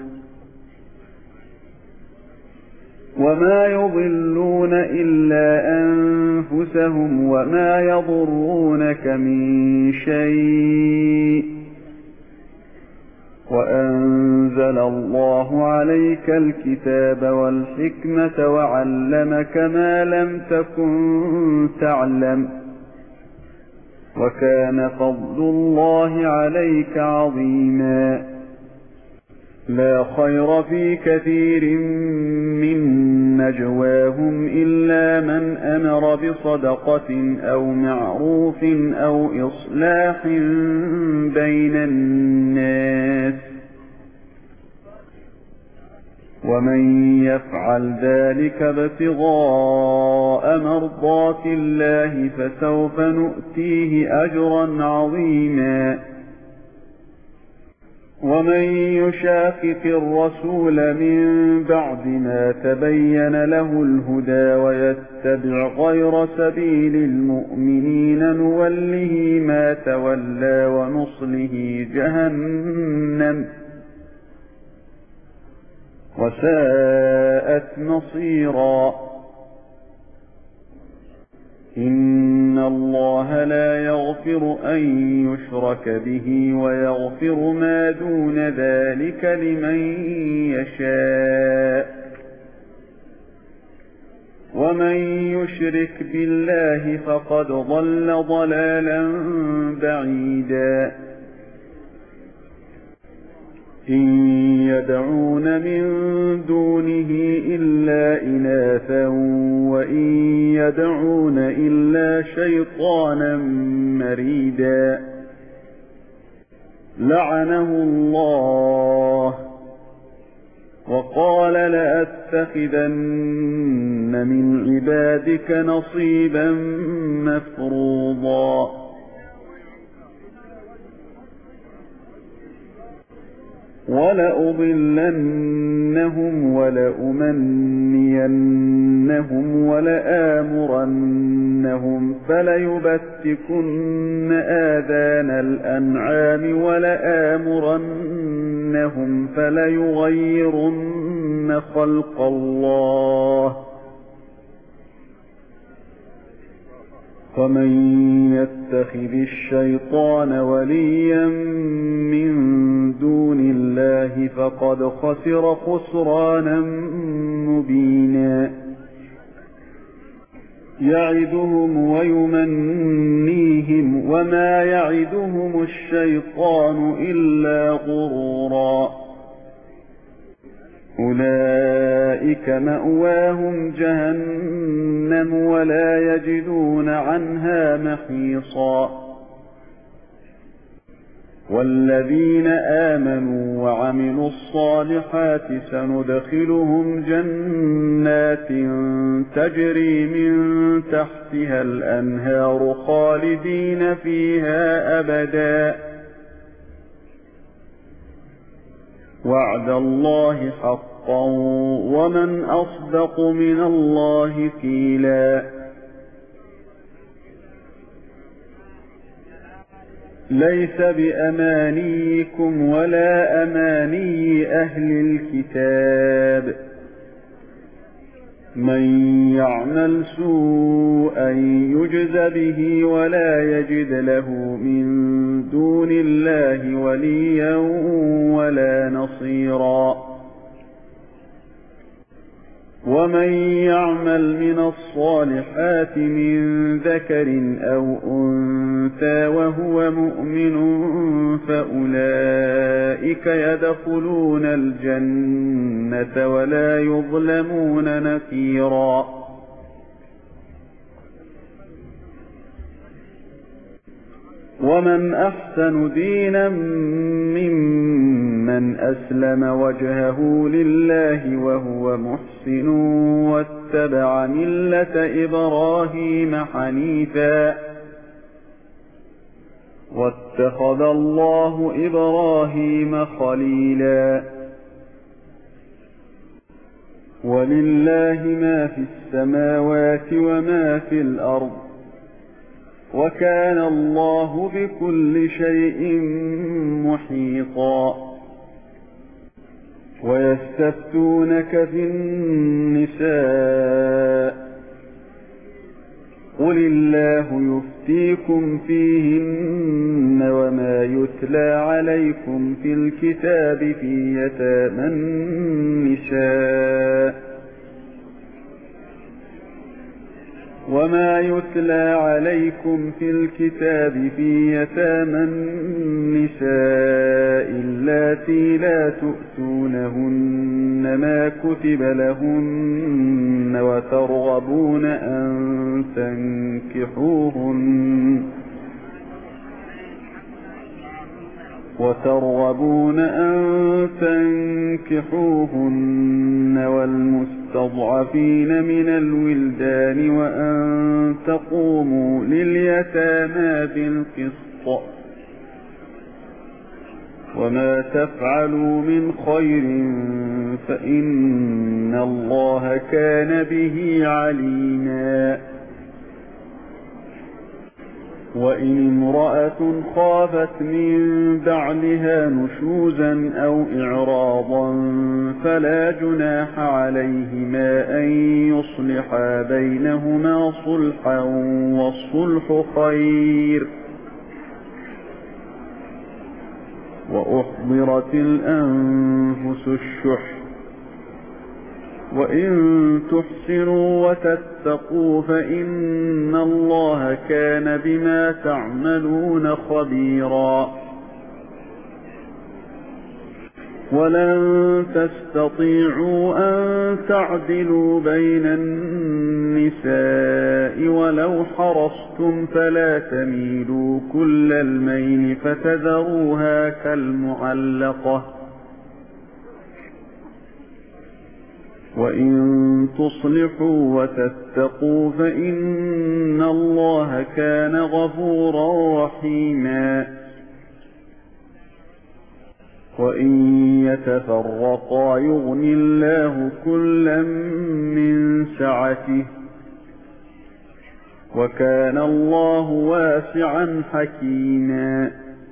وما يضلون إلا أنفسهم وما يضرونك من شيء وأنزل الله عليك الكتاب والحكمة وعلمك ما لم تكن تعلم وكان فضل الله عليك عظيما لا خير في كثير من نجواهم إلا من أمر بصدقة أو معروف أو إصلاح بين الناس ومن يفعل ذلك ابتغاء مرضات الله فسوف نؤتيه أجرا عظيما ومن يشاقق الرسول من بعد ما تبين له الهدى ويتبع غير سبيل المؤمنين نوله ما تولى ونصله جهنم وساءت مصيرا إن الله لا يغفر أن يشرك به ويغفر ما دون ذلك لمن يشاء ومن يشرك بالله فقد ضل ضلالا بعيدا إن يدعون من دونه إلا إناثا وإن يدعون إلا شيطانا مريدا لعنه الله وقال لأتخذن من عبادك نصيبا مفروضا ولأضلنهم ولأمنينهم ولآمرنهم فليبتكن آذان الأنعام ولآمرنهم فليغيرن خلق الله فمن يتخذ الشيطان وليا من دون الله فقد خسر خسرانا مبينا يعدهم ويمنيهم وما يعدهم الشيطان إلا غرورا أولئك مأواهم جهنم ولا يجدون عنها محيصا والذين آمنوا وعملوا الصالحات سندخلهم جنات تجري من تحتها الأنهار خالدين فيها أبدا وعد الله حقا ومن أصدق من الله قيلا ليس بأمانيكم ولا أماني أهل الكتاب من يعمل سوءا يجز به ولا يجد له من دون الله وليا ولا نصيرا ومن يعمل من الصالحات من ذكر أو أنثى وهو مؤمن فأولئك يدخلون الجنة ولا يظلمون نقيرا ومن أحسن دينا ممن أسلم وجهه لله وهو محسن واتبع ملة إبراهيم حنيفا واتخذ الله إبراهيم خليلا ولله ما في السماوات وما في الأرض وكان الله بكل شيء محيطا ويستفتونك في النساء قل الله يفتيكم فيهن وما يتلى عليكم في الكتاب في يتامى النساء وما يتلى عليكم في الكتاب في يتامى النساء اللاتي لا تؤتونهن ما كتب لهن وترغبون أن تنكحوهن والمستضعفين من الولدان وأن تقوموا لليتامى بالقسط وما تفعلوا من خير فإن الله كان به عليما وإن امرأة خافت من بعلها نشوزا أو إعراضا فلا جناح عليهما أن يصلحا بينهما صلحا والصلح خير وأحضرت الأنفس الشح وإن تحسنوا وتتقوا فإن الله كان بما تعملون خبيرا ولن تستطيعوا أن تعدلوا بين النساء ولو حرصتم فلا تميلوا كل الميل فتذروها كالمعلقة وإن تصلحوا وتتقوا فإن الله كان غفورا رحيما وإن يتفرقا يغن الله كلا من سعته وكان الله واسعا حكيما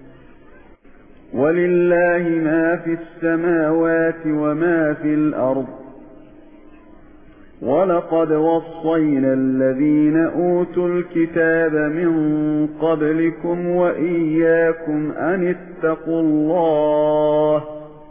ولله ما في السماوات وما في الأرض ولقد وصينا الذين أوتوا الكتاب من قبلكم وإياكم أن اتقوا الله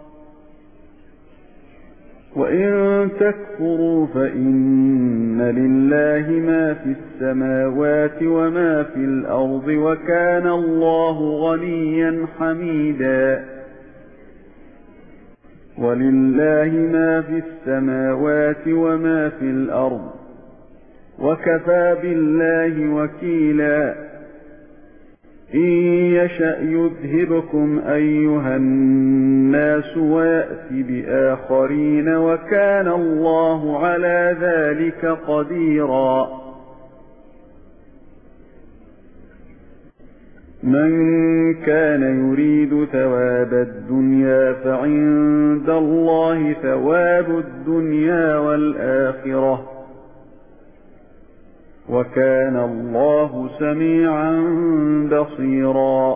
وإن تكفروا فإن لله ما في السماوات وما في الأرض وكان الله غنيا حميدا ولله ما في السماوات وما في الأرض وكفى بالله وكيلا إن يشأ يذهبكم أيها الناس ويأتي بآخرين وكان الله على ذلك قديرا من كان يريد ثواب الدنيا فعند الله ثواب الدنيا والآخرة وكان الله سميعا بصيرا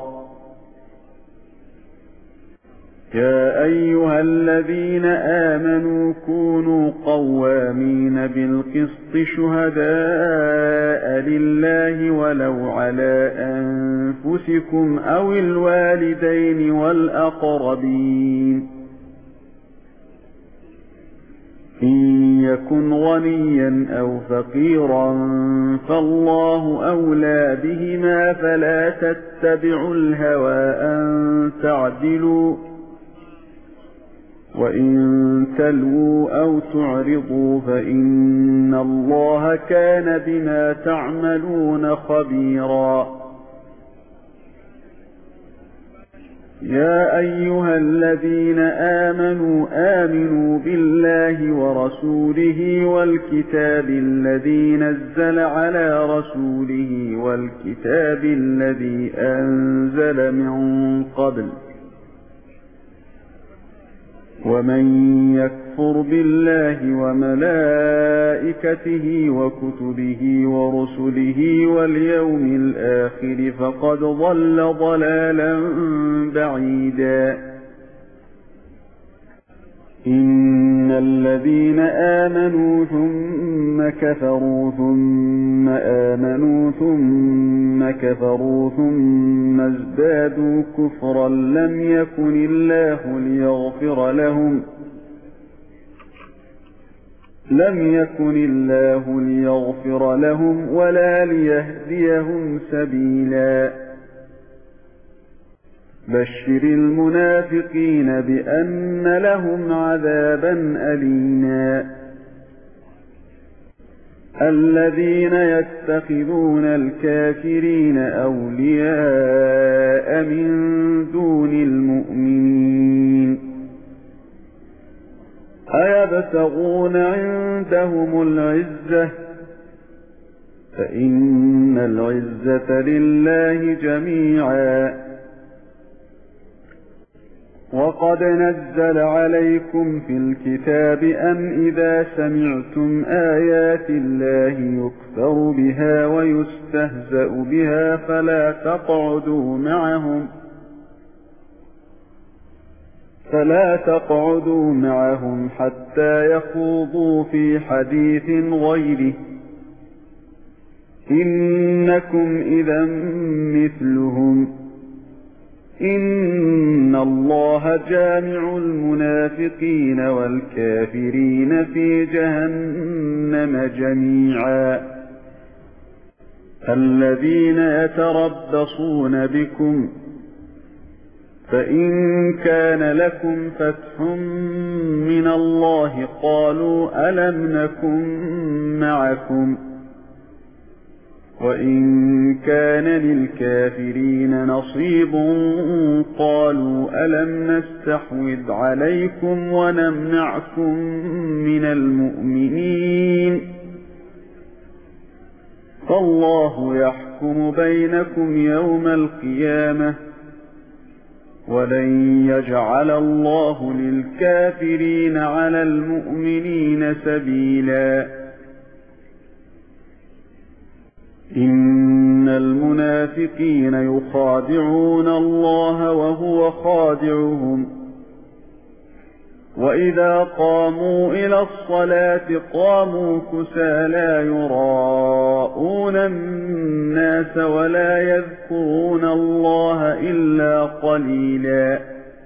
يا أيها الذين آمنوا كونوا قوامين بالقسط شهداء لله ولو على أنفسكم أو الوالدين والأقربين إن يكن غنيا أو فقيرا فالله أولى بهما فلا تتبعوا الهوى أن تعدلوا وإن تلووا أو تعرضوا فإن الله كان بما تعملون خبيرا يا أيها الذين آمنوا بالله ورسوله والكتاب الذي نزل على رسوله والكتاب الذي أنزل من قبل ومن يكفر بالله وملائكته وكتبه ورسله واليوم الآخر فقد ضل ضلالا بعيدا إن الذين آمنوا ثم كفروا ثم آمنوا ثم كفروا ثم ازدادوا كفرا لم يكن الله ليغفر لهم ولا ليهديهم سبيلا بشر المنافقين بأن لهم عذابا أليما الذين يتخذون الكافرين أولياء من دون المؤمنين أيبتغون عندهم العزة فإن العزة لله جميعا وقد نزل عليكم في الكتاب أن إذا سمعتم آيات الله يكفر بها ويستهزأ بها فلا تقعدوا معهم حتى يخوضوا في حديث غيره إنكم إذا مثلهم إن الله جامع المنافقين والكافرين في جهنم جميعا الذين يتربصون بكم فإن كان لكم فتح من الله قالوا ألم نكن معكم وإن كان للكافرين نصيب قالوا ألم نستحوذ عليكم ونمنعكم من المؤمنين فالله يحكم بينكم يوم القيامة ولن يجعل الله للكافرين على المؤمنين سبيلا إن المنافقين يخادعون الله وهو خادعهم وإذا قاموا إلى الصلاة قاموا كسالى يراءون الناس ولا يذكرون الله إلا قليلا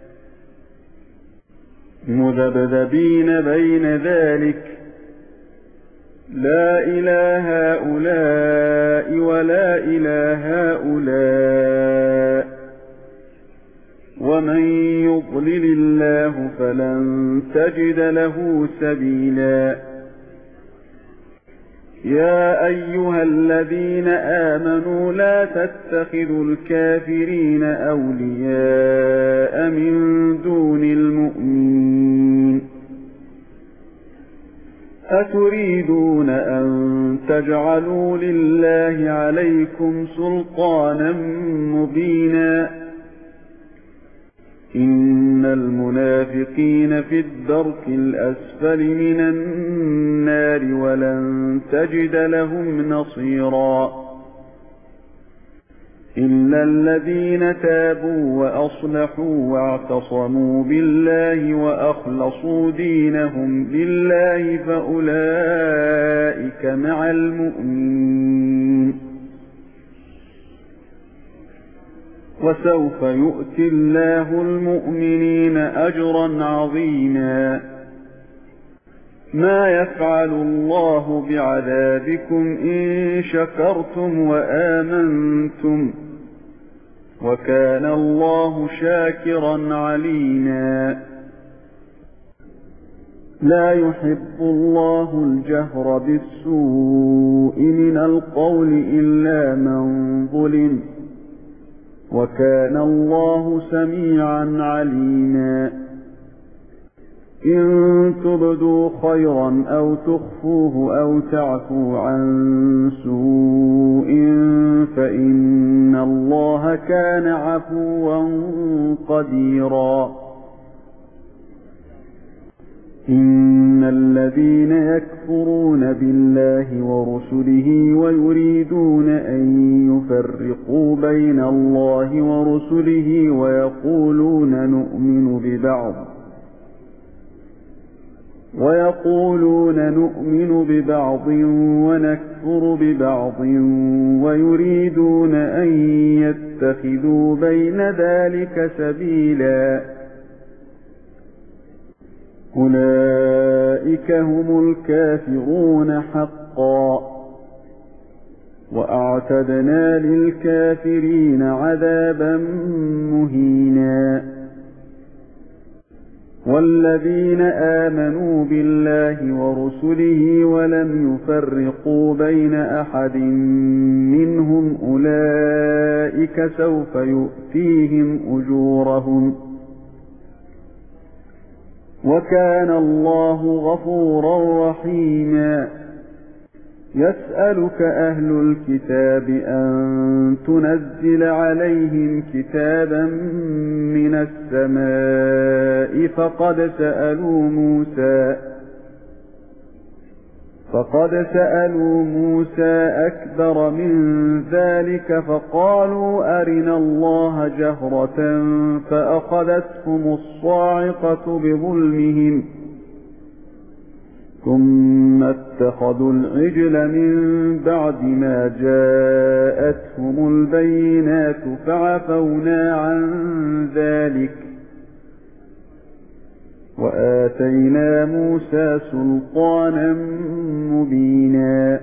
مذبذبين بين ذلك لا إله هؤلاء ولا إله هؤلاء ومن يضلل الله فلن تجد له سبيلا. يا أيها الذين آمنوا لا تتخذوا الكافرين أولياء من دون المؤمنين. أتريدون أن تجعلوا لله عليكم سلطانا مبينا. إن المنافقين في الدرك الأسفل من النار ولن تجد لهم نصيرا. إلا الذين تابوا وأصلحوا واعتصموا بالله وأخلصوا دينهم لله فأولئك مع المؤمنين. وسوف يؤتي الله المؤمنين أجرا عظيما. ما يفعل الله بعذابكم إن شكرتم وآمنتم وكان الله شاكرا عليما. لا يحب الله الجهر بالسوء من القول إلا من ظلم وكان الله سميعا عليما. إن تبدوا خيرا أو تخفوه أو تعفوا عن سوء فإن الله كان عفوا قديرا. إن الذين يكفرون بالله ورسله ويريدون أن يفرقوا بين الله ورسله ويقولون نؤمن ببعض ونكفر ببعض ويريدون أن يتخذوا بين ذلك سبيلا. أولئك هم الكافرون حقا وأعتدنا للكافرين عذابا مهينا. والذين آمنوا بالله ورسله ولم يفرقوا بين أحد منهم أولئك سوف يؤتيهم أجورهم وكان الله غفورا رحيما. يسألك أهل الكتاب أن تنزل عليهم كتابا من السماء فقد سألوا موسى أكبر من ذلك فقالوا أرنا الله جهرة فأخذتهم الصاعقة بظلمهم ثم اتخذوا العجل من بعد ما جاءتهم البينات فعفونا عن ذلك وآتينا موسى سلطانا مبينا.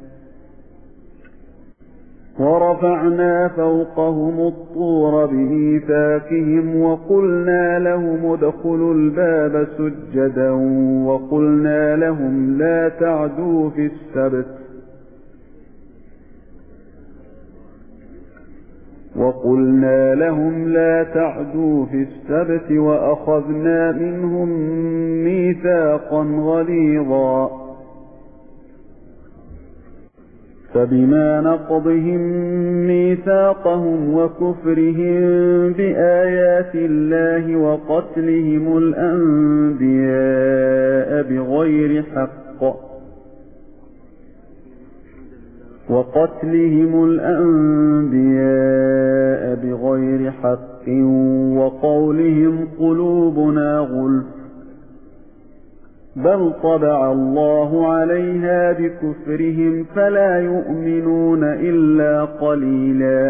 ورفعنا فوقهم الطور بميثاقهم وقلنا لهم ادخلوا الباب سجدا وقلنا لهم لا تعدوا في السبت وأخذنا منهم ميثاقا غليظا. فبما نقضهم ميثاقهم وكفرهم بآيات الله وقتلهم الأنبياء بغير حق وقولهم قلوبنا غلف بل طبع الله عليها بكفرهم فلا يؤمنون إلا قليلا.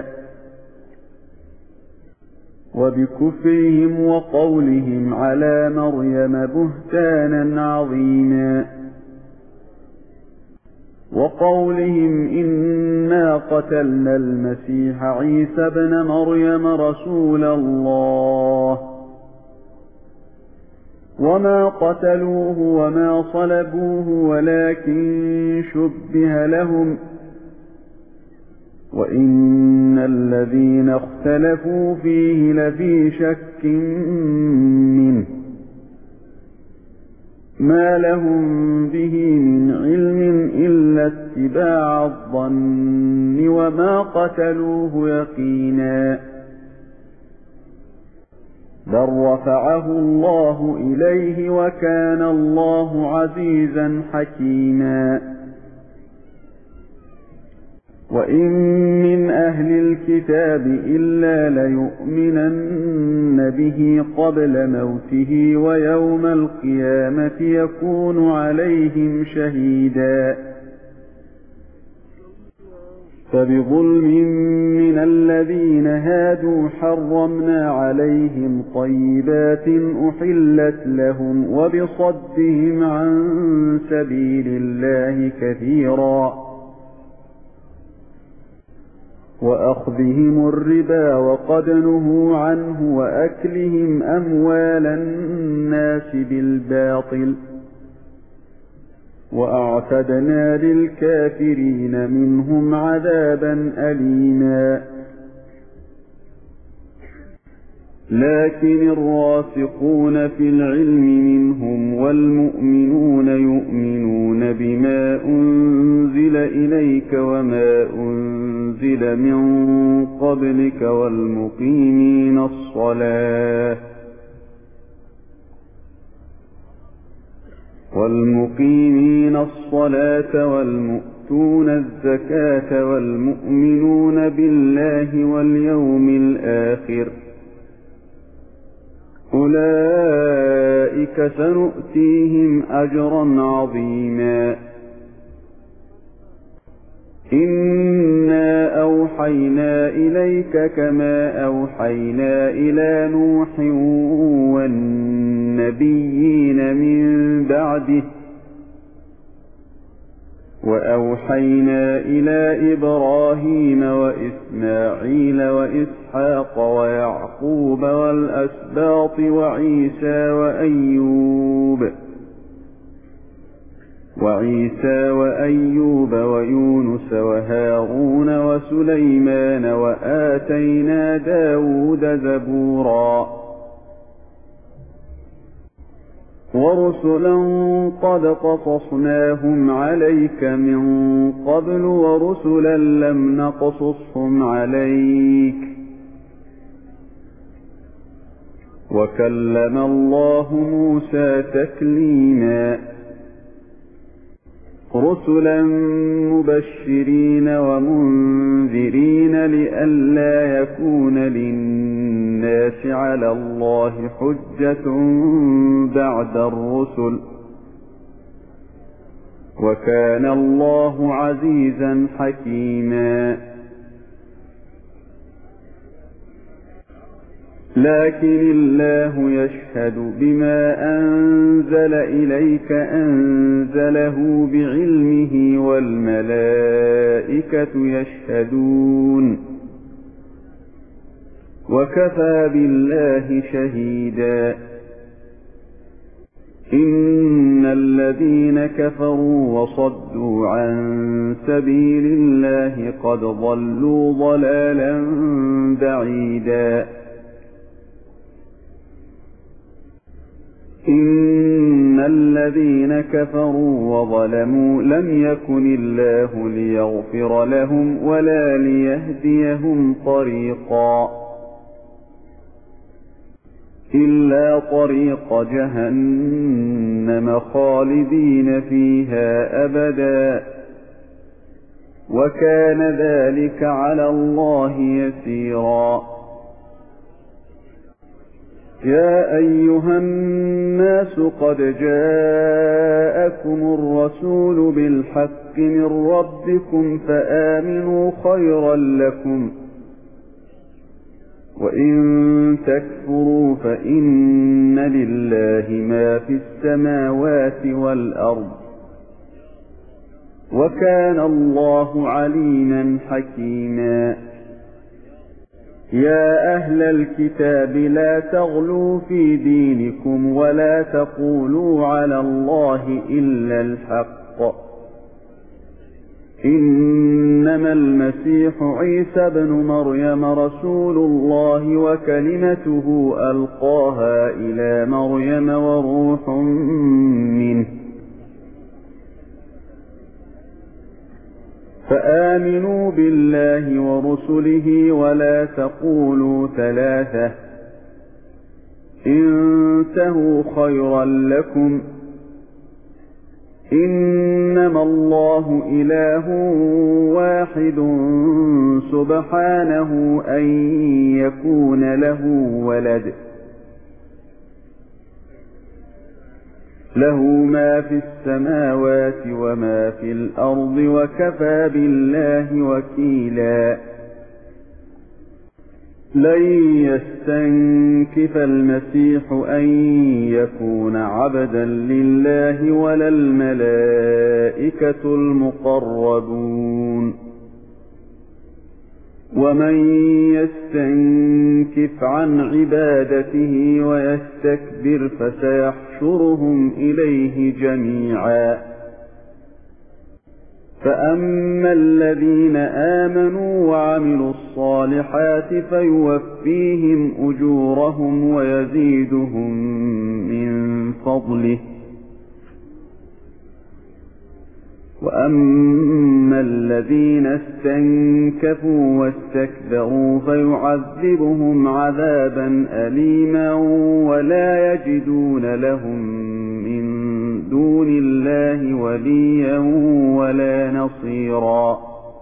وبكفرهم وقولهم على مريم بهتانا عظيما. وقولهم إنا قتلنا المسيح عيسى ابن مريم رسول الله وما قتلوه وما صلبوه ولكن شبه لهم وإن الذين اختلفوا فيه لفي شك منه ما لهم به من علم إلا اتباع الظن وما قتلوه يقينا بل رفعه الله إليه وكان الله عزيزا حكيما وإن من أهل الكتاب إلا ليؤمنن به قبل موته ويوم القيامة يكون عليهم شهيدا فبظلم من الذين هادوا حرمنا عليهم طيبات أحلت لهم وبصدهم عن سبيل الله كثيرا وأخذهم الربا وقد نهوا عنه وأكلهم أموال الناس بالباطل وأعتدنا للكافرين منهم عذابا أليما لكن الراسخون في العلم منهم والمؤمنون يؤمنون بما أنزل إليك وما أنزل من قبلك والمقيمين الصلاة والمؤتون الزكاة والمؤمنون بالله واليوم الآخر أولئك سنؤتيهم أجرا عظيما إنا أوحينا إليك كما أوحينا إلى نوح والنبيين من بعده وأوحينا إلى إبراهيم وإسماعيل وإسحاق ويعقوب والأسباط وعيسى وأيوب ويونس وهارون وسليمان وآتينا داود زبورا ورسلا قد قصصناهم عليك من قبل ورسلا لم نقصصهم عليك وكلم الله موسى تكليما رسلا مبشرين ومنذرين لئلا يكون للناس على الله حجة بعد الرسل وكان الله عزيزا حكيما لكن الله يشهد بما أنزل إليك أنزله بعلمه والملائكة يشهدون وكفى بالله شهيدا إن الذين كفروا وصدوا عن سبيل الله قد ضلوا ضلالا بعيدا إن الذين كفروا وظلموا لم يكن الله ليغفر لهم ولا ليهديهم طريقا إلا طريق جهنم خالدين فيها أبدا وكان ذلك على الله يسيرا يا أيها الناس قد جاءكم الرسول بالحق من ربكم فآمنوا خيرا لكم وإن تكفروا فإن لله ما في السماوات والأرض وكان الله عليما حكيما. يا أهل الكتاب لا تغلوا في دينكم ولا تقولوا على الله إلا الحق، إنما المسيح عيسى بن مريم رسول الله وكلمته ألقاها إلى مريم وروح منه، فآمنوا بالله ورسله ولا تقولوا ثلاثة، انتهوا خيرا لكم، إنما الله إله واحد سبحانه أن يكون له ولد، له ما في السماوات وما في الأرض وكفى بالله وكيلا. لن يستنكف المسيح أن يكون عبدا لله ولا الملائكة المقربون، ومن يستنكف عن عبادته ويستكبر فسيحشرهم إليه جميعا. فأما الذين آمنوا وعملوا الصالحات فيوفيهم أجورهم ويزيدهم من فضله، وأما الذين استنكفوا واستكبروا فيعذبهم عذابا أليما ولا يجدون لهم من دون الله وليا ولا نصيرا.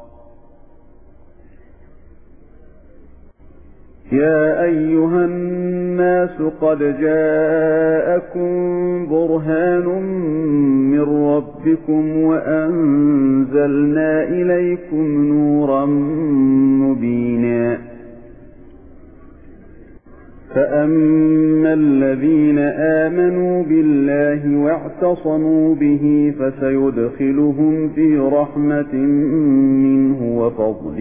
يا أيها الناس قد جاءكم برهان من ربكم وأنزلنا إليكم نورا مبينا. فأما الذين آمنوا بالله واعتصموا به فسيدخلهم في رحمة منه وفضل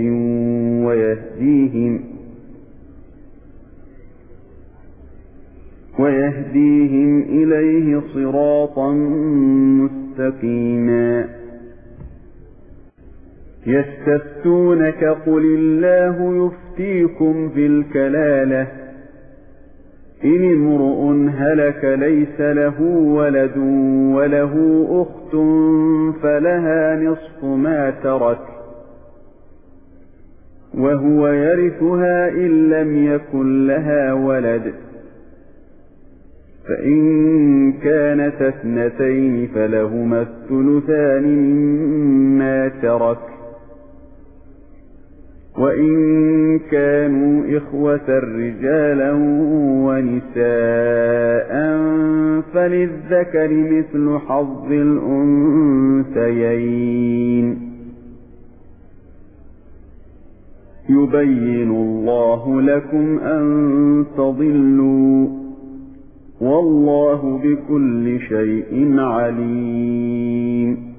ويهديهم إليه صراطا مستقيما. يستفتونك قل الله يفتيكم في الكلالة، إن امرؤ هلك ليس له ولد وله أخت فلها نصف ما ترك وهو يرثها إن لم يكن لها ولد، فإن كانت اثنتين فلهما الثلثان مما ترك، وإن كانوا إخوة رجالا ونساء فللذكر مثل حظ الأنثيين. يبين الله لكم أن تضلوا، والله بكل شيء عليم.